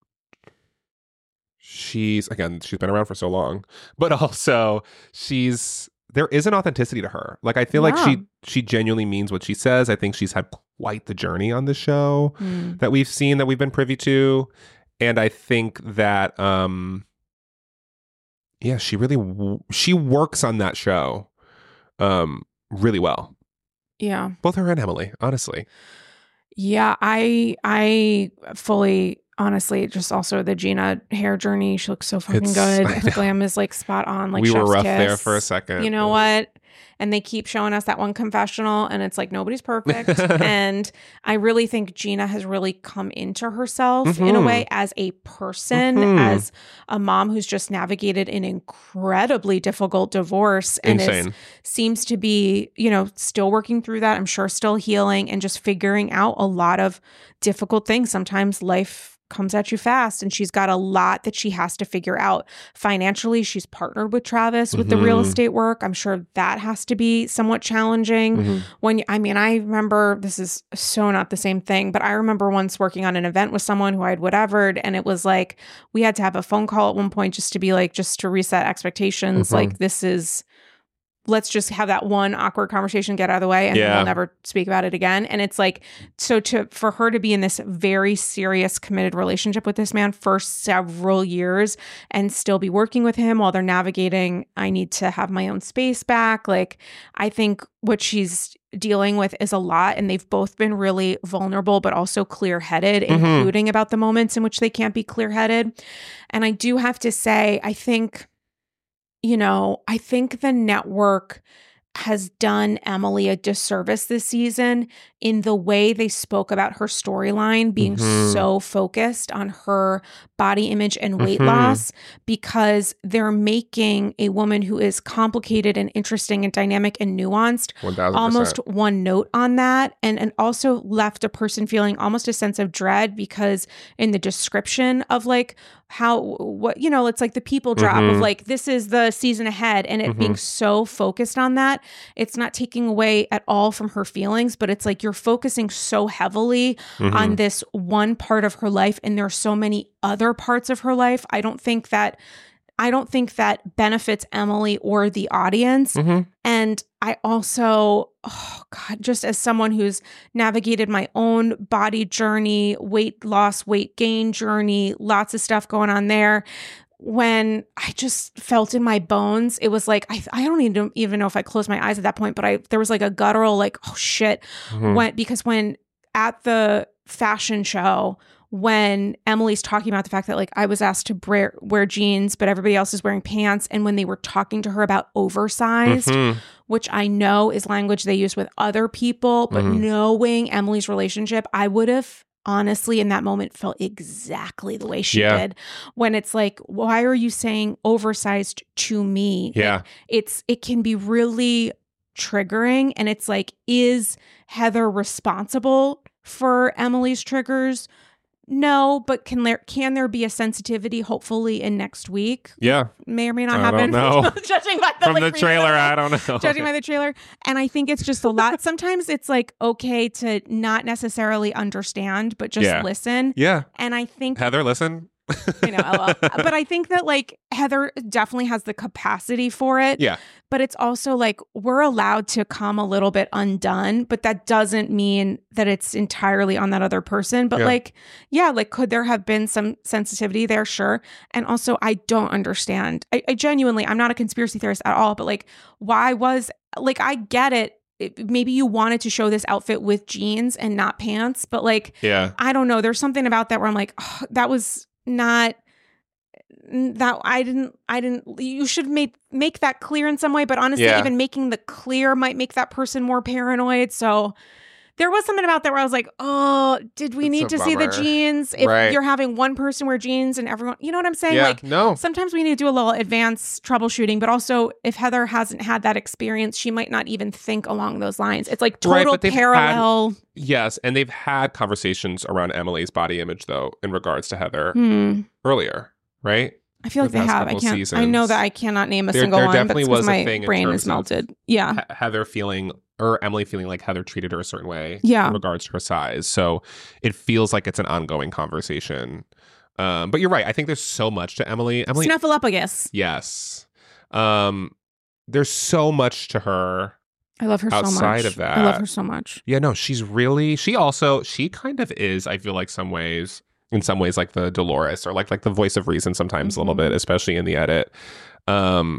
she's, again, she's been around for so long, but also she's there is an authenticity to her. Like, I feel like Yeah. she she genuinely means what she says. I think she's had quite the journey on the show Hmm. that we've seen, that we've been privy to, and I think that um yeah, she really w- she works on that show um really well. Yeah. Both her and Emily, honestly. Yeah, I I fully honestly just also the Gina hair journey. She looks so fucking It's- good. I The know. glam is like spot on. Like we were chef's rough kiss. there for a second. You know what? And they keep showing us that one confessional, and it's like nobody's perfect. And I really think Gina has really come into herself in a Mhm. way as a person, Mhm. as a mom who's just navigated an incredibly difficult divorce and is Insane. seems to be, you know, still working through that. I'm sure still healing and just figuring out a lot of difficult things. Sometimes life comes at you fast, and she's got a lot that she has to figure out. Financially, she's partnered with Travis with the real Mhm. estate work. I'm sure that has to be somewhat challenging. Mhm. When I mean, I remember, this is so not the same thing, but I remember once working on an event with someone who I'd whatevered, and it was like we had to have a phone call at one point just to be like, just to reset expectations. Mhm. Like, this is, let's just have that one awkward conversation get out of the way, and then Yeah. we'll never speak about it again. And it's like, so to for her to be in this very serious, committed relationship with this man for several years and still be working with him while they're navigating, I need to have my own space back. Like, I think what she's dealing with is a lot, and they've both been really vulnerable but also clear-headed, Mhm. including about the moments in which they can't be clear-headed. And I do have to say, I think, you know, I think the network has done Emily a disservice this season in the way they spoke about her storyline being Mhm. so focused on her body image and weight Mhm. loss, because they're making a woman who is complicated and interesting and dynamic and nuanced one thousand percent. almost one note on that, and and also left a person feeling almost a sense of dread, because in the description of like how what you know it's like the people drop Mhm. of like this is the season ahead, and it Mhm. being so focused on that, it's not taking away at all from her feelings, but it's like you're focusing so heavily Mhm. on this one part of her life, and there's so many other parts of her life. I don't think that I don't think that benefits Emily or the audience. Mhm. And I also, oh God, just as someone who's navigated my own body journey, weight loss, weight gain journey, lots of stuff going on there, when I just felt in my bones, it was like, I, I don't even, even know if I closed my eyes at that point, but I there was like a guttural, like, oh shit. Mhm. When, because when at the fashion show, when Emily's talking about the fact that like I was asked to wear, wear jeans, but everybody else is wearing pants. And when they were talking to her about oversized, Mhm. which I know is language they use with other people, but Mhm. knowing Emily's relationship, I would have honestly in that moment felt exactly the way she Yeah. did, when it's like, why are you saying oversized to me? Yeah. Like, it's, it can be really triggering. And it's like, is Heather responsible for Emily's triggers? No, but can there can there be a sensitivity hopefully in next week? Yeah. May or may not I happen. don't know. Judging by the, From like, the preview trailer, that- I don't know. Judging by the trailer. And I think it's just a lot. Sometimes it's like okay to not necessarily understand, but just Yeah. listen. Yeah. And I think Heather, listen. you know, L O L. But I think that like Heather definitely has the capacity for it. Yeah. But it's also like we're allowed to come a little bit undone, but that doesn't mean that it's entirely on that other person. But Yeah. like, yeah, like could there have been some sensitivity there? Sure. And also, I don't understand. I, I genuinely, I'm not a conspiracy theorist at all, but like, why was like, I get it. It- maybe you wanted to show this outfit with jeans and not pants, but like, Yeah. I don't know. There's something about that where I'm like, oh, that was not that I didn't, I didn't, you should make, make that clear in some way. But honestly, Yeah. even making the clear might make that person more paranoid. So there was something about that where I was like, oh, did we It's need a to see the bummer. jeans? If Right. you're having one person wear jeans and everyone, you know what I'm saying? Yeah. Like No. sometimes we need to do a little advanced troubleshooting, but also if Heather hasn't had that experience, she might not even think along those lines. It's like Right, total but they've parallel. Yes. And they've had conversations around Emily's body image, though, in regards to Heather Hmm. earlier, right? I feel like the they past have. I couple can't. I seasons. know that I cannot name a There- single there one. But definitely it's 'cause was a my thing in brain terms is of- melted. Yeah. He- Heather feeling or Emily feeling like Heather treated her a certain way Yeah. in regards to her size. So it feels like it's an ongoing conversation. Um, but you're right. I think there's so much to Emily. Emily, Snuffleupagus. yes. Um, there's so much to her. I love her so much. Outside of that. I love her so much. Yeah, no, she's really, she also, she kind of is, I feel like some ways, in some ways like the Dolores or like like the voice of reason sometimes a little Mhm. bit, especially in the edit. Um,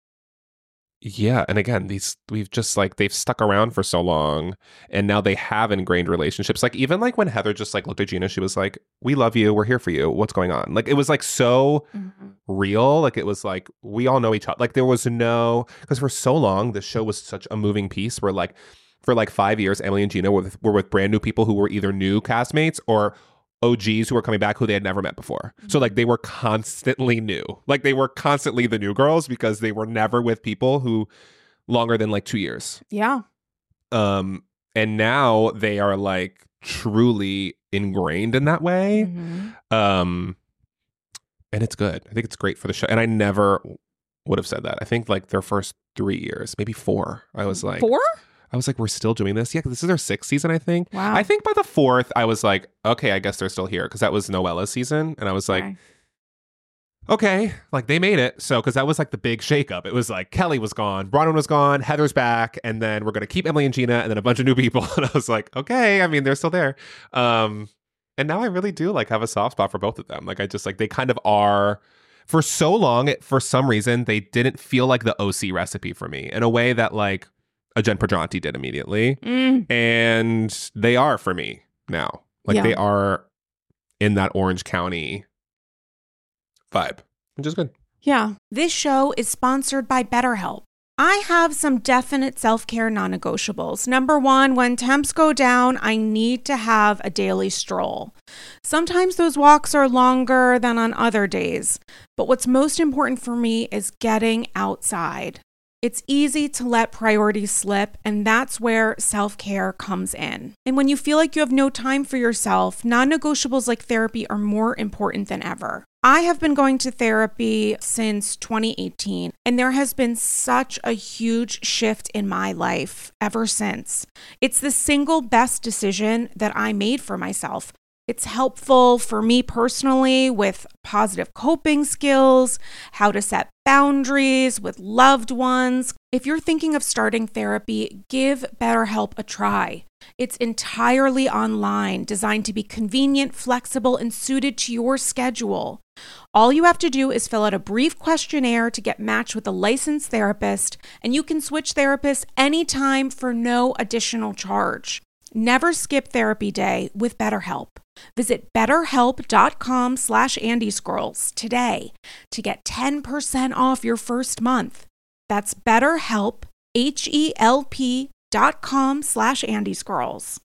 yeah, and again, these we've just like they've stuck around for so long, and now they have ingrained relationships. Like even like when Heather just like looked at Gina, she was like, "We love you. We're here for you. What's going on?" Like it was like so Mhm. real. Like it was like we all know each other. Like there was no because for so long the show was such a moving piece where like for like five years Emily and Gina were with, were with brand new people who were either new castmates or O Gs who were coming back who they had never met before. So like they were constantly new. Like they were constantly the new girls because they were never with people who longer than like two years. Yeah. Um and now they are like truly ingrained in that way. Mhm. Um and it's good. I think it's great for the show. And I never would have said that. I think like their first three years, maybe four, I was like Four? I was like, we're still doing this? Yeah, 'cause this is their sixth season, I think. Wow. I think by the fourth, I was like, okay, I guess they're still here. Because that was Noella's season. And I was like, Okay. okay, like they made it. So, because that was like the big shakeup. It was like Kelly was gone, Bronwyn was gone, Heather's back. And then we're going to keep Emily and Gina and then a bunch of new people. And I was like, okay, I mean, they're still there. Um, and now I really do like have a soft spot for both of them. Like I just like, they kind of are. For so long, it, for some reason, they didn't feel like the O C recipe for me in a way that like a Jen Pedranti did immediately. Mm. And they are for me now. Like Yeah. they are in that Orange County vibe, which is good. Yeah. This show is sponsored by BetterHelp. I have some definite self-care non-negotiables. Number one, when temps go down, I need to have a daily stroll. Sometimes those walks are longer than on other days, but what's most important for me is getting outside. It's easy to let priorities slip, and that's where self-care comes in. And when you feel like you have no time for yourself, non-negotiables like therapy are more important than ever. I have been going to therapy since twenty eighteen, and there has been such a huge shift in my life ever since. It's the single best decision that I made for myself. It's helpful for me personally with positive coping skills, how to set boundaries with loved ones. If you're thinking of starting therapy, give BetterHelp a try. It's entirely online, designed to be convenient, flexible, and suited to your schedule. All you have to do is fill out a brief questionnaire to get matched with a licensed therapist, and you can switch therapists anytime for no additional charge. Never skip therapy day with BetterHelp. Visit betterhelp.com slash andyscrolls today to get ten percent off your first month. That's BetterHelp, H-E-L-P dot com slash andyscrolls.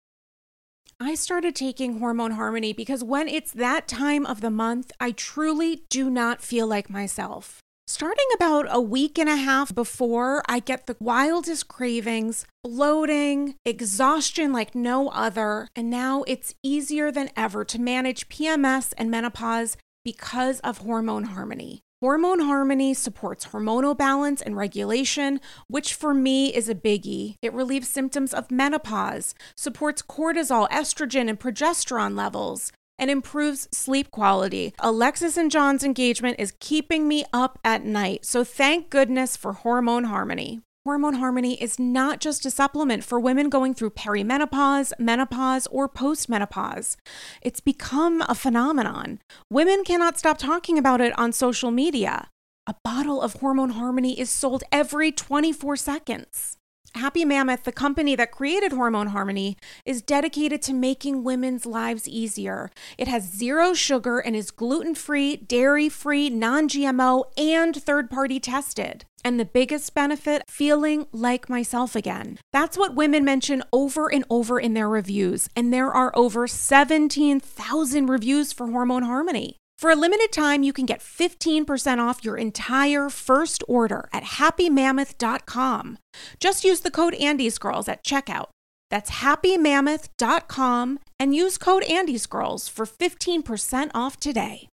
I started taking Hormone Harmony because when it's that time of the month, I truly do not feel like myself. Starting about a week and a half before, I get the wildest cravings, bloating, exhaustion like no other, and now it's easier than ever to manage P M S and menopause because of Hormone Harmony. Hormone Harmony supports hormonal balance and regulation, which for me is a biggie. It relieves symptoms of menopause, supports cortisol, estrogen, and progesterone levels, and improves sleep quality. Alexis and John's engagement is keeping me up at night, so thank goodness for Hormone Harmony. Hormone Harmony is not just a supplement for women going through perimenopause, menopause, or postmenopause. It's become a phenomenon. Women cannot stop talking about it on social media. A bottle of Hormone Harmony is sold every twenty-four seconds. Happy Mammoth, the company that created Hormone Harmony, is dedicated to making women's lives easier. It has zero sugar and is gluten-free, dairy-free, non-G M O, and third-party tested. And the biggest benefit, feeling like myself again. That's what women mention over and over in their reviews, and there are over seventeen thousand reviews for Hormone Harmony. For a limited time, you can get fifteen percent off your entire first order at happy mammoth dot com. Just use the code ANDYSCROLLS at checkout. That's happy mammoth dot com and use code ANDYSCROLLS for fifteen percent off today.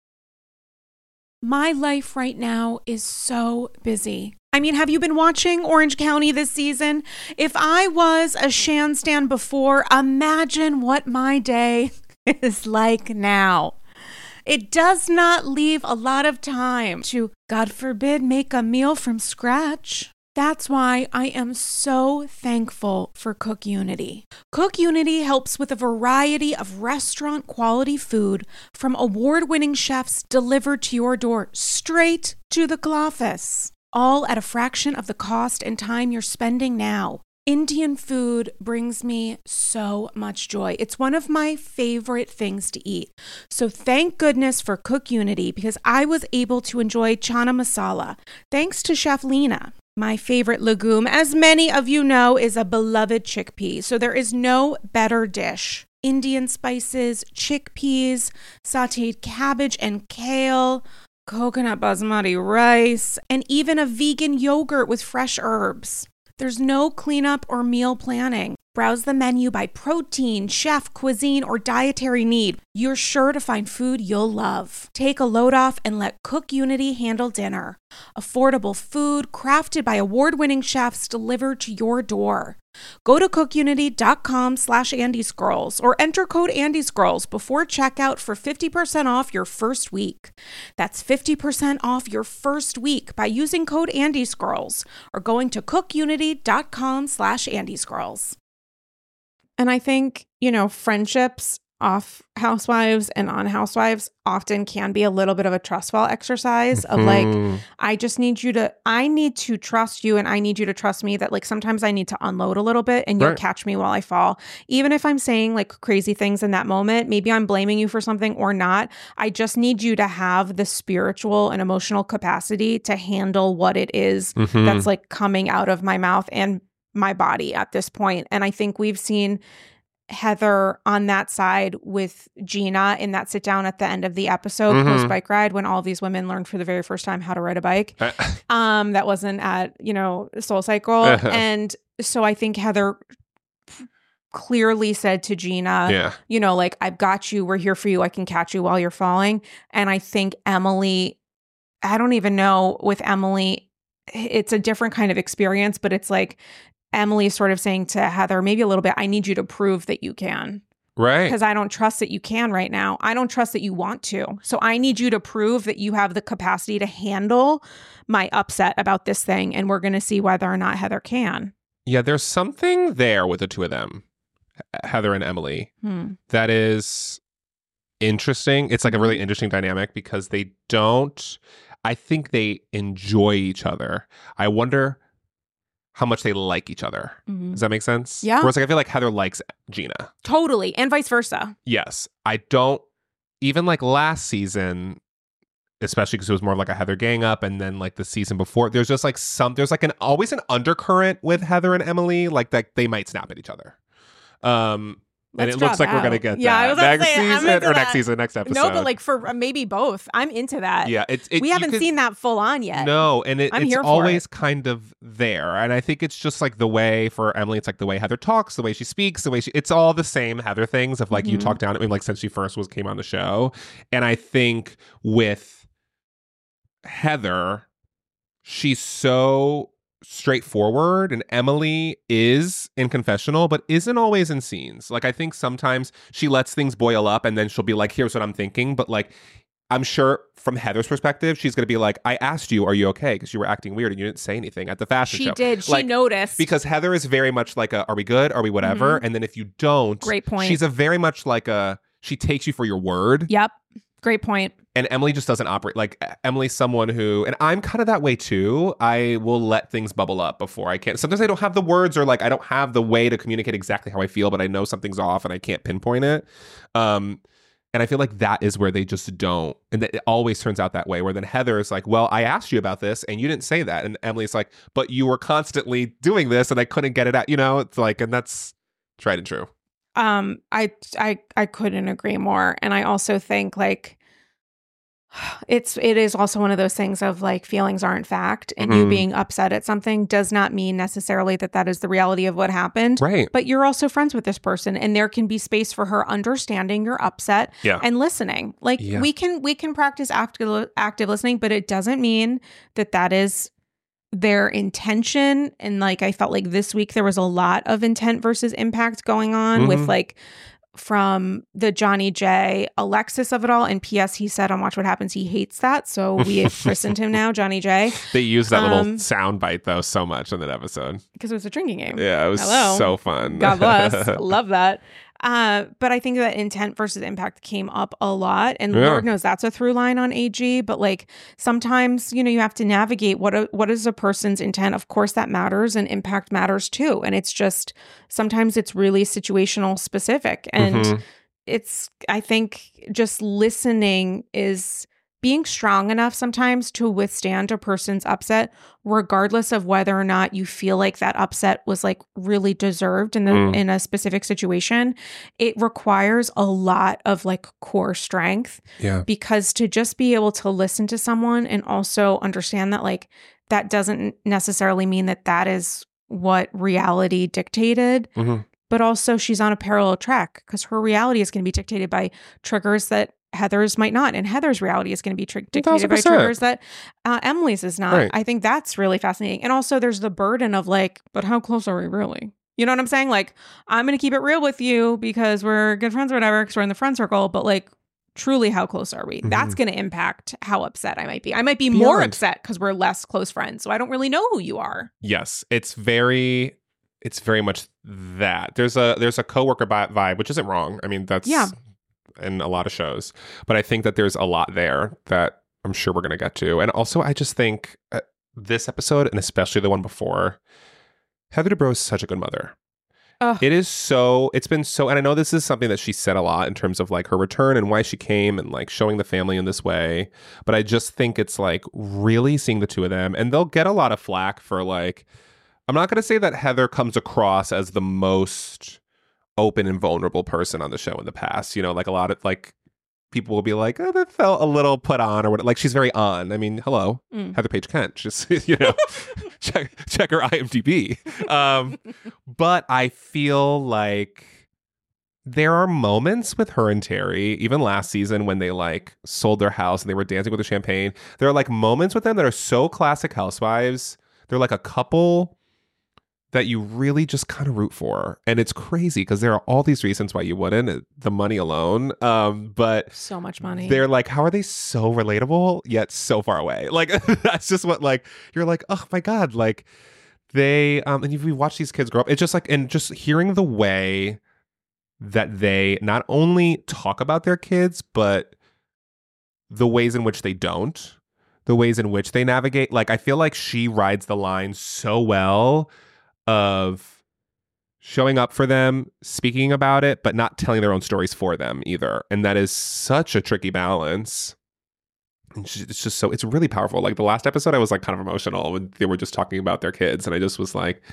My life right now is so busy. I mean, have you been watching Orange County this season? If I was a Shan stan before, imagine what my day is like now. It does not leave a lot of time to, God forbid, make a meal from scratch. That's why I am so thankful for Cook Unity. Cook Unity helps with a variety of restaurant quality food from award-winning chefs delivered to your door straight to the office, all at a fraction of the cost and time you're spending now. Indian food brings me so much joy. It's one of my favorite things to eat. So thank goodness for Cook Unity because I was able to enjoy chana masala thanks to Chef Lena. My favorite legume, as many of you know, is a beloved chickpea. So there is no better dish. Indian spices, chickpeas, sauteed cabbage and kale, coconut basmati rice, and even a vegan yogurt with fresh herbs. There's no cleanup or meal planning. Browse the menu by protein, chef, cuisine, or dietary need. You're sure to find food you'll love. Take a load off and let Cook Unity handle dinner. Affordable food crafted by award-winning chefs delivered to your door. Go to cookunity.com slash andyscrolls or enter code andyscrolls before checkout for fifty percent off your first week. That's fifty percent off your first week by using code andyscrolls or going to cookunity.com slash andyscrolls. And I think, you know, friendships off Housewives and on Housewives often can be a little bit of a trust fall exercise of like, Mhm. I just need you to, I need to trust you and I need you to trust me that like sometimes I need to unload a little bit and you'll Right. catch me while I fall. Even if I'm saying like crazy things in that moment, maybe I'm blaming you for something or not. I just need you to have the spiritual and emotional capacity to handle what it is Mhm. that's like coming out of my mouth and my body at this point. And I think we've seen Heather on that side with Gina in that sit down at the end of the episode Mhm. post bike ride when all of these women learned for the very first time how to ride a bike. Uh, Um, that wasn't at, you know, Soul Cycle. Uh-huh. And so I think Heather clearly said to Gina, yeah. you know, like, I've got you. We're here for you. I can catch you while you're falling. And I think Emily, I don't even know with Emily, it's a different kind of experience, but it's like Emily is sort of saying to Heather, maybe a little bit, I need you to prove that you can. Right. Because I don't trust that you can right now. I don't trust that you want to. So I need you to prove that you have the capacity to handle my upset about this thing. And we're going to see whether or not Heather can. Yeah, there's something there with the two of them, Heather and Emily, Hmm. that is interesting. It's like a really interesting dynamic because they don't, I think they enjoy each other. I wonder how much they like each other. Mhm. Does that make sense? Yeah. Whereas like I feel like Heather likes Gina. Totally. And vice versa. Yes. I don't, even like last season, especially because it was more of like a Heather gang up, and then like the season before, there's just like some, there's like an always an undercurrent with Heather and Emily, like that they might snap at each other. Um, and Let's it looks drop like we're gonna out. get Yeah, I that was gonna next say, I'm season into or next that. season, next episode. No, but like for uh, maybe both. I'm into that. yeah, it's it, we you haven't could- seen that full on yet. No, and it, I'm it's here for always it. kind of there, and I think it's just like the way for Emily, it's like the way Heather talks, the way she speaks, the way she. It's all the same Heather things of like you Mhm. talk down at me like since she first was came on the show, and I think with Heather, she's so straightforward, and Emily is in confessional but isn't always in scenes. Like I think sometimes she lets things boil up and then she'll be like, here's what I'm thinking, but like I'm sure from Heather's perspective she's going to be like, I asked you, are you okay, because you were acting weird and you didn't say anything at the fashion She show. did. She Like, noticed. because Heather is very much like a, are we good, are we whatever, and then if you don't, Great point. she's a very much like a, she takes you for your word. Yep. Great point. And Emily just doesn't operate like Emily's someone who, and I'm kind of that way too. I will let things bubble up before I can. Sometimes I don't have the words or like I don't have the way to communicate exactly how I feel, but I know something's off and I can't pinpoint it. Um, and I feel like that is where they just don't. And that it always turns out that way, where then Heather is like, well, I asked you about this and you didn't say that. And Emily's like, but you were constantly doing this and I couldn't get it out. You know, it's like, and that's tried and true. Um, I I I couldn't agree more. And I also think like it's it is also one of those things of like feelings aren't fact, and you Mhm. being upset at something does not mean necessarily that that is the reality of what happened. Right. But you're also friends with this person, and there can be space for her understanding you're upset Yeah. and listening. Like Yeah. we can we can practice active active listening, but it doesn't mean that that is their intention. And like I felt like this week there was a lot of intent versus impact going on Mhm. with like from the Johnny J Alexis of it all. And P S he said on Watch What Happens he hates that, so we have christened him now Johnny J, They used that little Um, sound bite though so much in that episode. because it was a drinking game. Yeah, it was Hello. so fun. God bless. Love that. Uh, but I think that intent versus impact came up a lot. And Yeah. Lord knows that's a through line on A G. But like sometimes, you know, you have to navigate what a, what is a person's intent. Of course, that matters, and impact matters too. And it's just sometimes it's really situational specific. And Mhm. it's, I think just listening is being strong enough sometimes to withstand a person's upset, regardless of whether or not you feel like that upset was like really deserved in the Mm. in a specific situation. It requires a lot of like core strength, Yeah. because to just be able to listen to someone and also understand that like that doesn't necessarily mean that that is what reality dictated. Mhm. But also she's on a parallel track because her reality is going to be dictated by triggers that Heather's might not. And Heather's reality is going to be tri- dictated by one thousand percent. triggers that uh, Emily's is not. Right. I think that's really fascinating. And also there's the burden of like, but how close are we really? You know what I'm saying? Like, I'm going to keep it real with you because we're good friends or whatever, because we're in the friend circle. But like, truly, how close are we? Mhm. That's going to impact how upset I might be. I might be more Beyond. upset because we're less close friends. So I don't really know who you are. Yes, it's very, it's very much that. There's a there's a coworker bi- vibe, which isn't wrong. I mean, that's Yeah. in a lot of shows. But I think that there's a lot there that I'm sure we're going to get to. And also, I just think uh, this episode, and especially the one before, Heather Dubrow is such a good mother. Ugh. It is so, it's been so, and I know this is something that she said a lot in terms of like her return and why she came and like showing the family in this way. But I just think it's like really seeing the two of them, and they'll get a lot of flack for like, I'm not going to say that Heather comes across as the most open and vulnerable person on the show in the past. You know, like a lot of like people will be like, oh, that felt a little put on or what. Like she's very on. I mean, hello, mm. Heather Page Kent. Just, you know, check, check her I M D B. Um, but I feel like there are moments with her and Terry, even last season when they like sold their house and they were dancing with the champagne. There are like moments with them that are so classic Housewives. They're like a couple that you really just kind of root for. And it's crazy because there are all these reasons why you wouldn't, the money alone. Um, but so much money. They're like, how are they so relatable yet so far away? Like, that's just what, like, you're like, oh my God, like they, um, and if we watch these kids grow up, it's just like, and just hearing the way that they not only talk about their kids, but the ways in which they don't, the ways in which they navigate. Like, I feel like she rides the line so well of showing up for them, speaking about it, but not telling their own stories for them either. And that is such a tricky balance. And it's just so, it's really powerful. Like the last episode, I was like kind of emotional when they were just talking about their kids. And I just was like,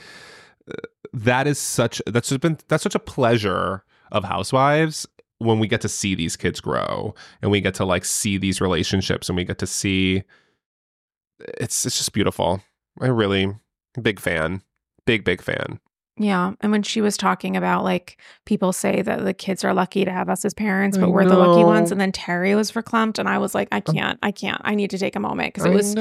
that is such, that's just been, that's such a pleasure of Housewives when we get to see these kids grow and we get to like see these relationships and we get to see, it's, it's just beautiful. I really, big fan. Big, big fan. Yeah. And when she was talking about like people say that the kids are lucky to have us as parents, but I we're know. the lucky ones. And then Terry was verklempt. And I was like, I can't, I can't. I need to take a moment because it was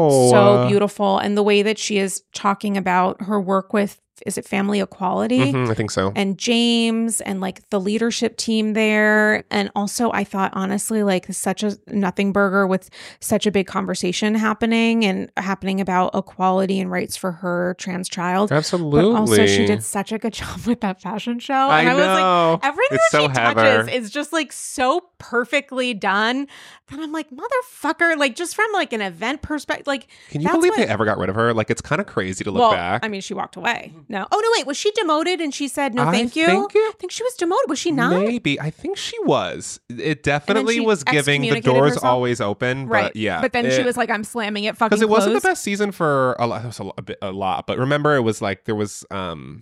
so beautiful. And the way that she is talking about her work with, is it Family Equality? Mm-hmm, I think so. And James and like the leadership team there. And also I thought honestly like such a nothing burger with such a big conversation happening and happening about equality and rights for her trans child. Absolutely. But also she did such a good job with that fashion show. And I, I was know. like, everything it's that so she Heather. touches is just like so perfectly done. And I'm like, motherfucker, like just from like an event perspective, like can you believe what, they ever got rid of her? Like it's kind of crazy to look well, back. I mean, she walked away. No. Oh no, wait, was she demoted and she said no thank I you? Think you? I think she was demoted. Was she not? Maybe. I think she was. It definitely was giving the excommunicated doors herself? always open. But Right. yeah. But then it, she was like, I'm slamming it fucking because it wasn't closed. the best season for a lot. It was a, a bit a lot. But remember, it was like there was um.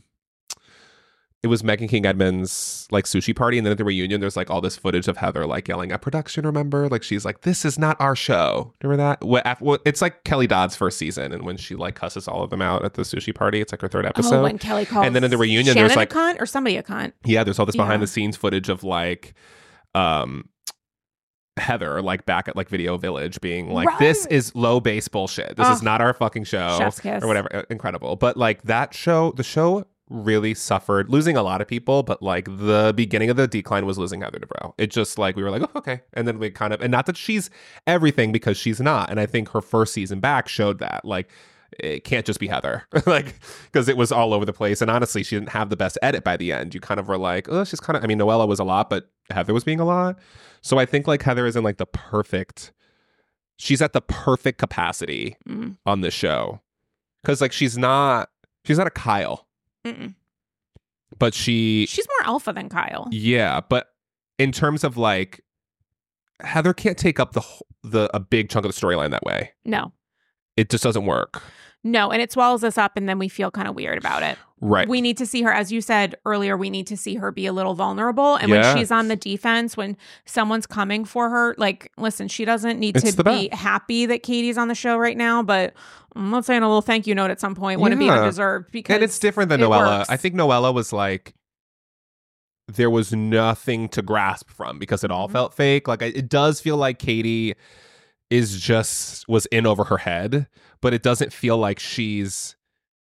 It was Megan King Edmonds' like sushi party, and then at the reunion, there's like all this footage of Heather like yelling at production. Remember, like she's like, "This is not our show." Remember that? What, after, it's like Kelly Dodd's first season, and when she like cusses all of them out at the sushi party, it's like her third episode. Oh, when Kelly calls, and then in the reunion, Shannon there's like a cunt or somebody a cunt. Yeah, there's all this behind Yeah. the scenes footage of like, um. Heather like back at like Video Village being like, Right. this is low base bullshit. This Oh. is not our fucking show Chef's kiss. or whatever. Incredible. But like that show, the show really suffered losing a lot of people, but like the beginning of the decline was losing Heather Dubrow. It just like we were like, oh, okay. And then we kind of, and not that she's everything because she's not. And I think her first season back showed that like it can't just be Heather, like because it was all over the place. And honestly, she didn't have the best edit by the end. You kind of were like, oh, she's kind of, I mean, Noella was a lot, but Heather was being a lot. So I think like Heather is in like the perfect, she's at the perfect capacity Mm. on this show. Cause like she's not, she's not a Kyle. Mm-mm. But she, She's more alpha than Kyle. yeah. But in terms of like, Heather can't take up the wh- the a big chunk of the storyline that way. No. It just doesn't work. No. And it swallows us up and then we feel kind of weird about it. Right. We need to see her, as you said earlier, we need to see her be a little vulnerable. And Yeah. when she's on the defense, when someone's coming for her, like, listen, she doesn't need It's to the be best. happy that Katie's on the show right now, but I'm not saying a little thank you note at some point wouldn't be Yeah. undeserved because And it's different than it Noella. works. I think Noella was like, there was nothing to grasp from because it all Mhm. felt fake. Like it does feel like Katie is just was in over her head, but it doesn't feel like she's.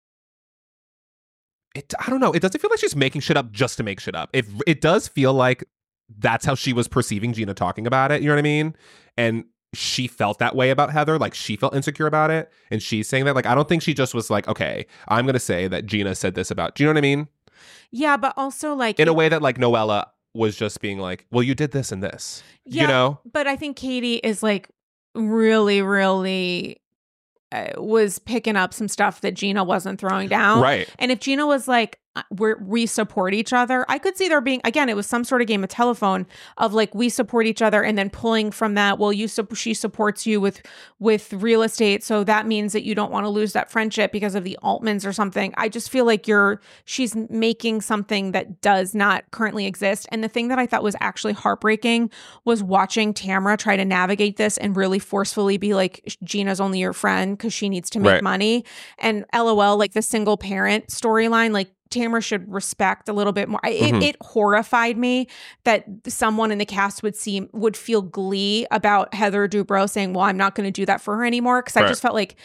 It I don't know. It doesn't feel like she's making shit up just to make shit up. It it does feel like that's how she was perceiving Gina talking about it. You know what I mean? And she felt that way about Heather. Like she felt insecure about it, and she's saying that. Like I don't think she just was like, okay, I'm gonna say that Gina said this about. Do you know what I mean? Yeah, but also like In a way that like Noella was just being like, well, you did this and this, Yeah, you know? but I think Katie is like really, really uh, was picking up some stuff that Gina wasn't throwing down. Right. And if Gina was like, we're, we support each other, I could see there being, again, it was some sort of game of telephone of like, we support each other, and then pulling from that, well, you su- she supports you with with real estate, so that means that you don't want to lose that friendship because of the Altmans or something. I just feel like you're she's making something that does not currently exist. And the thing that I thought was actually heartbreaking was watching Tamra try to navigate this and really forcefully be like, Gina's only your friend because she needs to make Right. money. And LOL, like the single parent storyline, like Tamra should respect a little bit more. It, Mhm. it horrified me that someone in the cast would seem would feel glee about Heather Dubrow saying, well, I'm not going to do that for her anymore. Because Right. I just felt like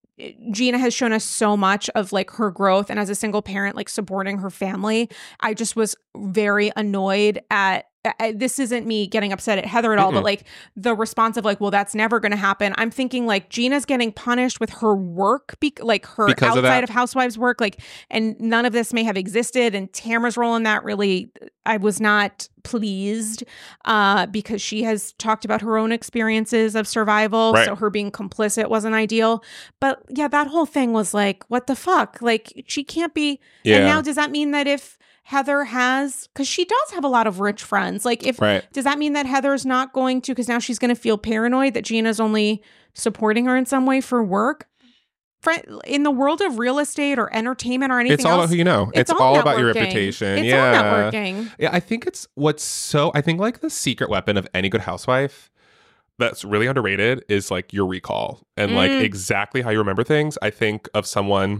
Gina has shown us so much of like her growth, and as a single parent, like supporting her family. I just was very annoyed at I, this isn't me getting upset at Heather at all, Mm-mm. but like the response of like, well, that's never going to happen. I'm thinking like Gina's getting punished with her work, be- like her Because of outside that? of Housewives work, like, and none of this may have existed. And Tamara's role in that really, I was not pleased uh, because she has talked about her own experiences of survival. Right. So her being complicit wasn't ideal. But yeah, that whole thing was like, what the fuck? Like she can't be. Yeah. And now does that mean that if Heather has, because she does have a lot of rich friends, like if, Right. does that mean that Heather's not going to, because now she's going to feel paranoid that Gina's only supporting her in some way for work? Fri- In the world of real estate or entertainment or anything It's all else, about who you know. It's, it's all all about your networking. reputation. It's yeah. all networking. Yeah, I think it's what's so, I think like the secret weapon of any good housewife that's really underrated is like your recall and like Mm. exactly how you remember things. I think of someone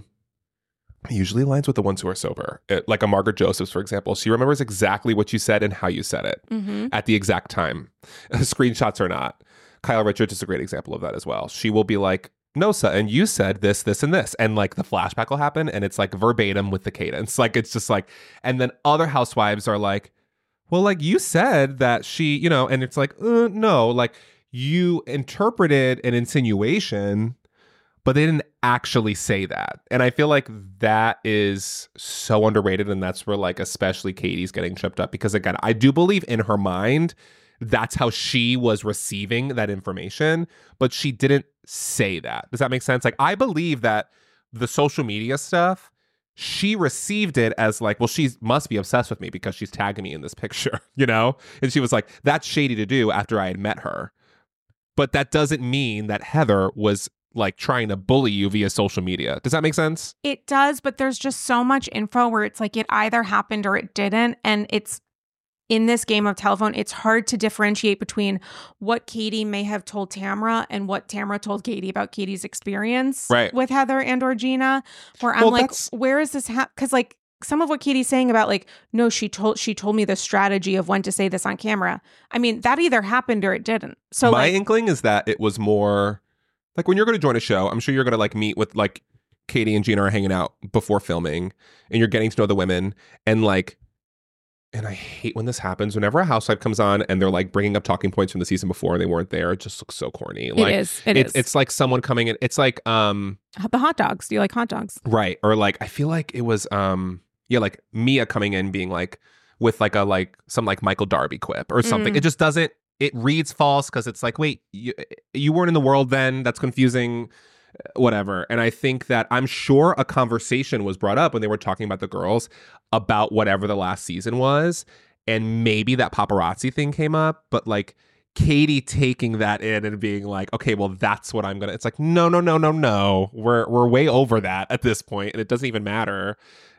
usually aligns with the ones who are sober. It, like a Margaret Josephs, for example. She remembers exactly what you said and how you said it Mm-hmm. at the exact time. Screenshots or not. Kyle Richards is a great example of that as well. She will be like, no, Sutton, you said this, this, and this. And like the flashback will happen and it's like verbatim with the cadence. Like it's just like, and then other housewives are like, well, like you said that she, you know, and it's like, uh, no, like you interpreted an insinuation, but they didn't actually say that. And I feel like that is so underrated. And that's where like, especially Katie's getting tripped up because again, I do believe in her mind, that's how she was receiving that information, but she didn't say that. Does that make sense? Like, I believe that the social media stuff, she received it as like, well, she must be obsessed with me because she's tagging me in this picture, you know? And she was like, that's shady to do after I had met her. But that doesn't mean that Heather was like trying to bully you via social media. Does that make sense? It does, but there's just so much info where it's like it either happened or it didn't. And it's in this game of telephone, it's hard to differentiate between what Katie may have told Tamra and what Tamra told Katie about Katie's experience Right. with Heather and or Gina. Where I'm Well, like, that's- where is this? Because like some of what Katie's saying about like, no, she told she told me the strategy of when to say this on camera. I mean, that either happened or it didn't. So my like, inkling is that it was more like when you're going to join a show, I'm sure you're going to like meet with like Katie and Gina are hanging out before filming and you're getting to know the women and like, and I hate when this happens. Whenever a housewife comes on and they're like bringing up talking points from the season before and they weren't there, it just looks so corny. Like, it is. It it's is. it's like someone coming in. It's like um The hot dogs. Do you like hot dogs? right or like I feel like it was um yeah like Mia coming in being like with like a like some like Michael Darby quip or something. Mm. It just doesn't. It reads false because it's like wait you you weren't in the world then. That's confusing. Whatever. And I think that I'm sure a conversation was brought up when they were talking about the girls about whatever the last season was. And maybe that paparazzi thing came up, but like Katie taking that in and being like, okay, well, that's what I'm going to, it's like, no, no, no, no, no. We're, we're way over that at this point and it doesn't even matter.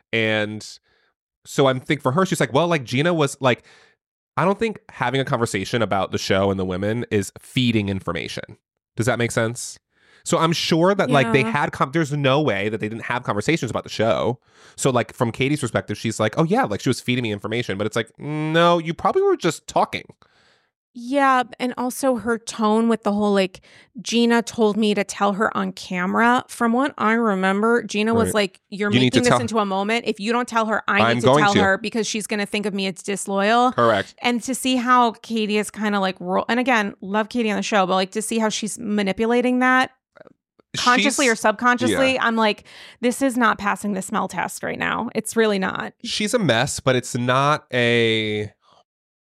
And so I'm think for her, she's like, well, like Gina was like, I don't think having a conversation about the show and the women is feeding information. Does that make sense? So I'm sure that like they Yeah. had, com- there's no way that they didn't have conversations about the show. So like from Katie's perspective, she's like, oh yeah, like she was feeding me information, but it's like, no, you probably were just talking. Yeah, and also her tone with the whole like Gina told me to tell her on camera. From what I remember, Gina was Right. like, "You're You need to making this tell- into a moment. If you don't tell her, I I'm need to going tell to." her because she's going to think of me as disloyal." Correct. And to see how Katie is kind of like, ro- and again, love Katie on the show, but like to see how she's manipulating that consciously She's- or subconsciously, I'm like, this is not passing the smell test right now. It's really not. She's a mess, but it's not a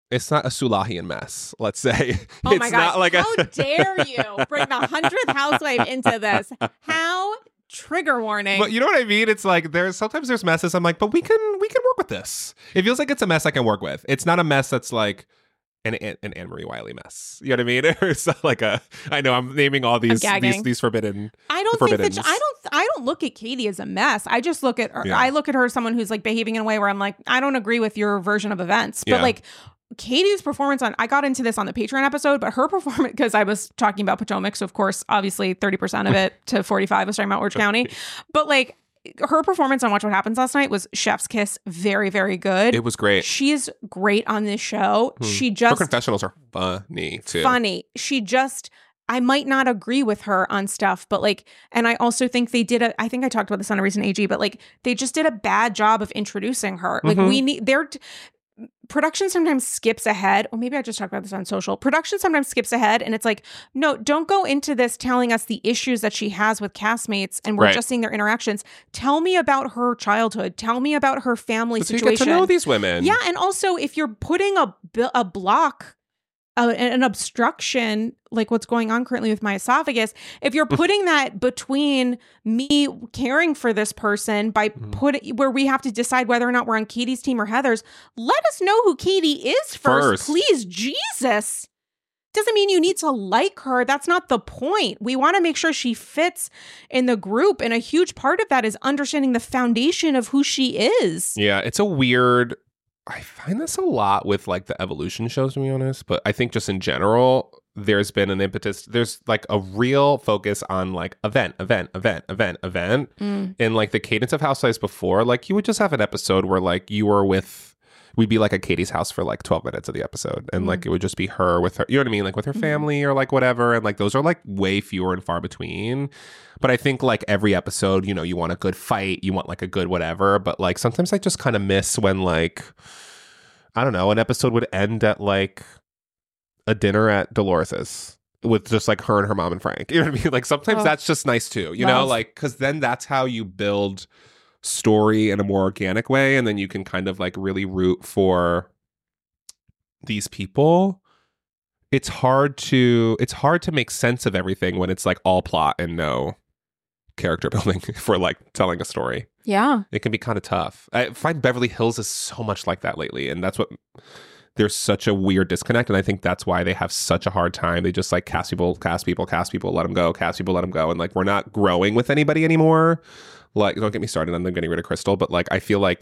it's not a Sulahian mess, let's say. Oh it's my God. Not like How a- dare you bring the hundredth housewife into this? How trigger warning. But you know what I mean? It's like there's sometimes there's messes. I'm like, but we can we can work with this. It feels like it's a mess I can work with. It's not a mess that's like an an Anne Marie Wiley mess. You know what I mean? It's not like a. I know I'm naming all these these, these forbidden. I don't think forbiddens. that I don't I don't look at Katie as a mess. I just look at her. Yeah. I look at her as someone who's like behaving in a way where I'm like, I don't agree with your version of events, but Yeah. like. Katie's performance on, I got into this on the Patreon episode, but her performance, because I was talking about Potomac. So, of course, obviously thirty percent of it to forty-five was talking about Orange County. But like her performance on Watch What Happens last night was chef's kiss. Very, very good. It was great. She is great on this show. Hmm. She Her just confessionals are funny too. funny. She just, I might not agree with her on stuff, but like, and I also think they did a, I think I talked about this on a recent A G, but like they just did a bad job of introducing her. Like Mhm. we need, they're, t- production sometimes skips ahead, or maybe I just talked about this on social. Production sometimes skips ahead, and it's like, no, don't go into this telling us the issues that she has with castmates, and we're Right. just seeing their interactions. Tell me about her childhood. Tell me about her family So you situation. get to know these women. Yeah, and also if you're putting a bu- a block, uh, an obstruction, like what's going on currently with my esophagus, if you're putting that between me caring for this person by Mhm. putting where we have to decide whether or not we're on Katie's team or Heather's, let us know who Katie is first, First. please. Jesus. Doesn't mean you need to like her. That's not the point. We want to make sure she fits in the group. And a huge part of that is understanding the foundation of who she is. Yeah, it's a weird. I find this a lot with like the evolution shows, to be honest. But I think just in general, there's been an impetus. There's like a real focus on like event, event, event, event, event. Mm. And like the cadence of Housewives before, like you would just have an episode where like you were with, we'd be like at Katie's house for like twelve minutes of the episode. And Mm. like it would just be her with her, you know what I mean? Like with her Mhm. family or like whatever. And like those are like way fewer and far between. But I think like every episode, you know, you want a good fight, you want like a good whatever. But like sometimes I just kind of miss when like, I don't know, an episode would end at like a dinner at Dolores's with just like her and her mom and Frank. You know what I mean? Like sometimes Oh. that's just nice too, you know, Love. like because then that's how you build story in a more organic way. And then you can kind of like really root for these people. It's hard to it's hard to make sense of everything when it's like all plot and no character building for like telling a story. Yeah. It can be kind of tough. I find Beverly Hills is so much like that lately, and that's what there's such a weird disconnect, and I think that's why they have such a hard time. They just like cast people, cast people, cast people, let them go, cast people, let them go, and like we're not growing with anybody anymore. Like, don't get me started on them getting rid of Crystal, but like I feel like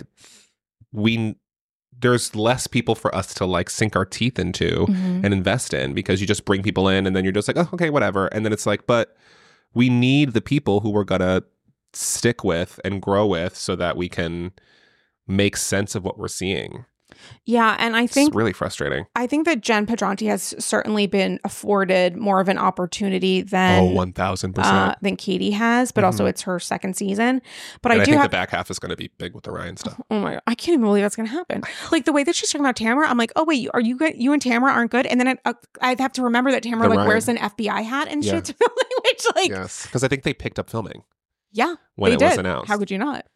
we there's less people for us to like sink our teeth into Mhm. and invest in, because you just bring people in and then you're just like, oh, okay, whatever, and then it's like, but we need the people who we're gonna stick with and grow with so that we can make sense of what we're seeing. Yeah, and I think It's really frustrating. I think that Jen Pedranti has certainly been afforded more of an opportunity Oh, than one thousand uh, percent. than Katie has, but also Mhm. it's her second season. But And I I do think have the back half is going to be big with the Ryan stuff. oh my god, I can't even believe that's going to happen. Like the way that she's talking about Tamara, I'm like, oh wait, you, are you good? You and Tamara aren't good? And then I, uh, I'd have to remember that Tamara The like Ryan. wears an F B I hat and Yeah. shit to filming, which like Yes, because I think they picked up filming yeah, when they it did. was announced. How could you not?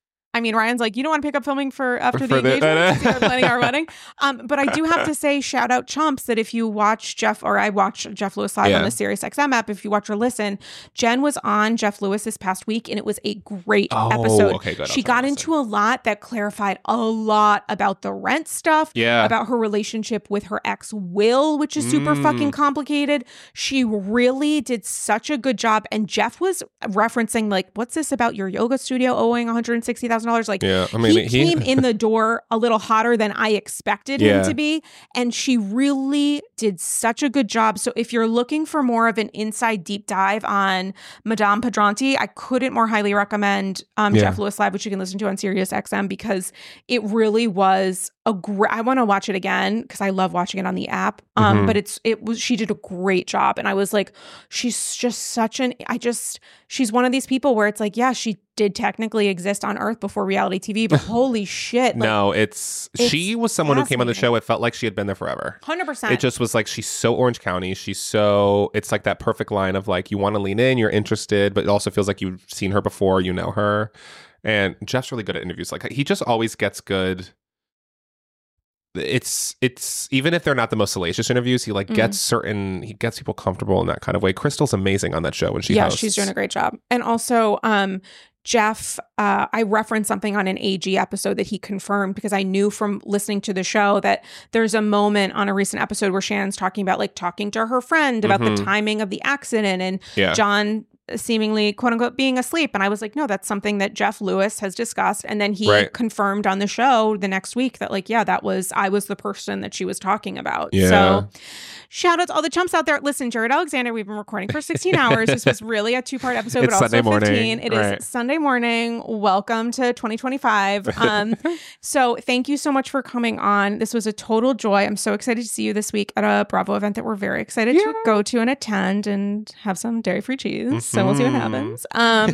I mean, Ryan's like, you don't want to pick up filming for after the For the- engagement because we're planning our wedding. Um, but I do have to say, shout out Chumps, that if you watch Jeff, or I watch Jeff Lewis live Yeah. on the Sirius X M app, if you watch or listen, Jen was on Jeff Lewis this past week, and it was a great Oh, episode. okay, good. I'll She try got to into a lot that clarified a lot about the rent stuff, Yeah. about her relationship with her ex Will, which is super Mm. fucking complicated. She really did such a good job. And Jeff was referencing like, what's this about your yoga studio owing one hundred sixty thousand dollars? Like, Yeah, I mean, he, he- came in the door a little hotter than I expected Yeah. him to be. And she really did such a good job. So if you're looking for more of an inside deep dive on Madame Pedranti, I couldn't more highly recommend um, Yeah. Jeff Lewis Live, which you can listen to on Sirius X M, because it really was a great, I want to watch it again because I love watching it on the app. Um, Mhm. But it's, it was, she did a great job. And I was like, she's just such an, I just, she's one of these people where it's like, yeah, she did technically exist on Earth before reality T V, but holy shit. Like, no, it's, it's she was someone who came on the fascinating. show. It felt like she had been there forever. one hundred percent. It just was like, she's so Orange County. She's so, it's like that perfect line of like, you want to lean in, you're interested, but it also feels like you've seen her before, you know her. And Jeff's really good at interviews. Like he just always gets good. it's it's even if they're not the most salacious interviews, he like mm. gets certain he gets people comfortable in that kind of way. Crystal's amazing on that show when she yeah, hosts. She's doing a great job. And also, um, Jeff, uh, I referenced something on an A G episode that he confirmed because I knew from listening to the show that there's a moment on a recent episode where Shannon's talking about like talking to her friend about mm-hmm. the timing of the accident and yeah. John seemingly quote unquote being asleep. And I was like, no, that's something that Jeff Lewis has discussed. And then he right. confirmed on the show the next week that like, yeah, that was, I was the person that she was talking about. Yeah. So shout out to all the chumps out there. Listen, Jared Alexander, we've been recording for sixteen hours. This was really a two part episode, it's but also Sunday fifteen. Morning. It right. is Sunday morning. Welcome to twenty twenty-five. Um, so thank you so much for coming on. This was a total joy. I'm so excited to see you this week at a Bravo event that we're very excited yeah. to go to and attend and have some dairy-free cheese. Mm-hmm. So we'll see what happens. Um,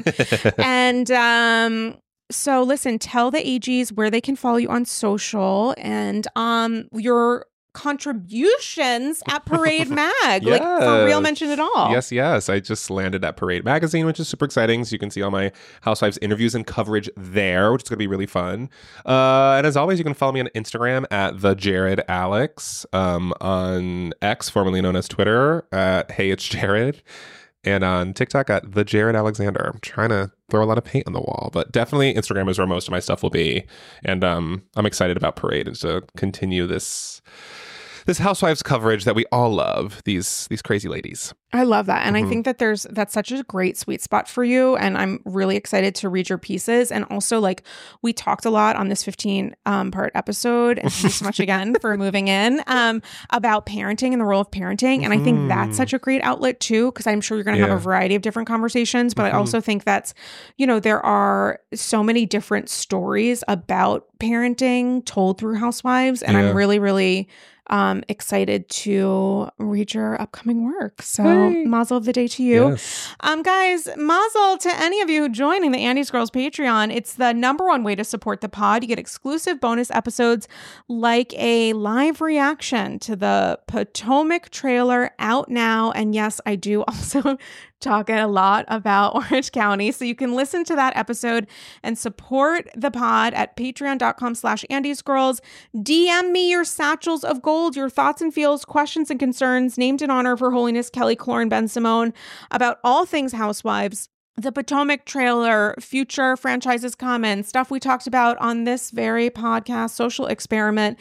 and um, so listen, tell the A Gs where they can follow you on social and um, your contributions at Parade Mag. Yes. Like for real, mention it all. Yes, yes. I just landed at Parade Magazine, which is super exciting. So you can see all my Housewives interviews and coverage there, which is going to be really fun. Uh, and as always, you can follow me on Instagram at the Jared Alex, um, on X, formerly known as Twitter, at Hey It's Jared, and on TikTok at the Jared Alexander. I'm trying to throw a lot of paint on the wall, but definitely Instagram is where most of my stuff will be. And um, I'm excited about Parade and to continue this this Housewives coverage that we all love. These these crazy ladies. I love that. And mm-hmm. I think that there's that's such a great sweet spot for you. And I'm really excited to read your pieces. And also, like, we talked a lot on this fifteen um, part episode, and thanks so much again for moving in, um, about parenting and the role of parenting. And I think that's such a great outlet too, because I'm sure you're going to yeah. have a variety of different conversations. But mm-hmm. I also think that's, you know, there are so many different stories about parenting told through Housewives. And yeah. I'm really, really um excited to read your upcoming work. So hey. Mazel of the day to you. Yes. Um guys, mazel to any of you joining the Andy's Girls Patreon. It's the number one way to support the pod. You get exclusive bonus episodes like a live reaction to the Potomac trailer out now. And yes, I do also talk a lot about Orange County. So you can listen to that episode and support the pod at patreon.com slash Andy's Girls. D M me your satchels of gold, your thoughts and feels, questions and concerns, named in honor of Her Holiness Kelly Cloran Ben Simone, about all things Housewives, the Potomac trailer, future franchises coming, stuff we talked about on this very podcast, Social Experiment,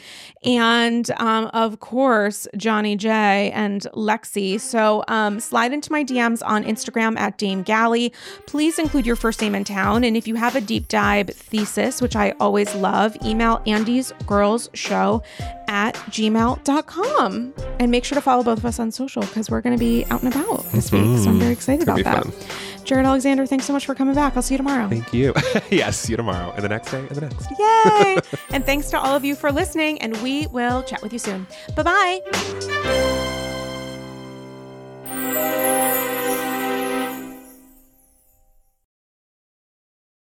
and um, of course, Johnny J and Lexi. So um, slide into my D Ms on Instagram at Dame Galley. Please include your first name and town. And if you have a deep dive thesis, which I always love, email Andy's Girls Show at gmail dot com. And make sure to follow both of us on social because we're going to be out and about this mm-hmm. week. So I'm very excited about that. Fun. Jared Alexander, thanks so much for coming back. I'll see you tomorrow. Thank you. Yes, see you tomorrow. And the next day, and the next. Yay! And thanks to all of you for listening, and we will chat with you soon. Bye-bye.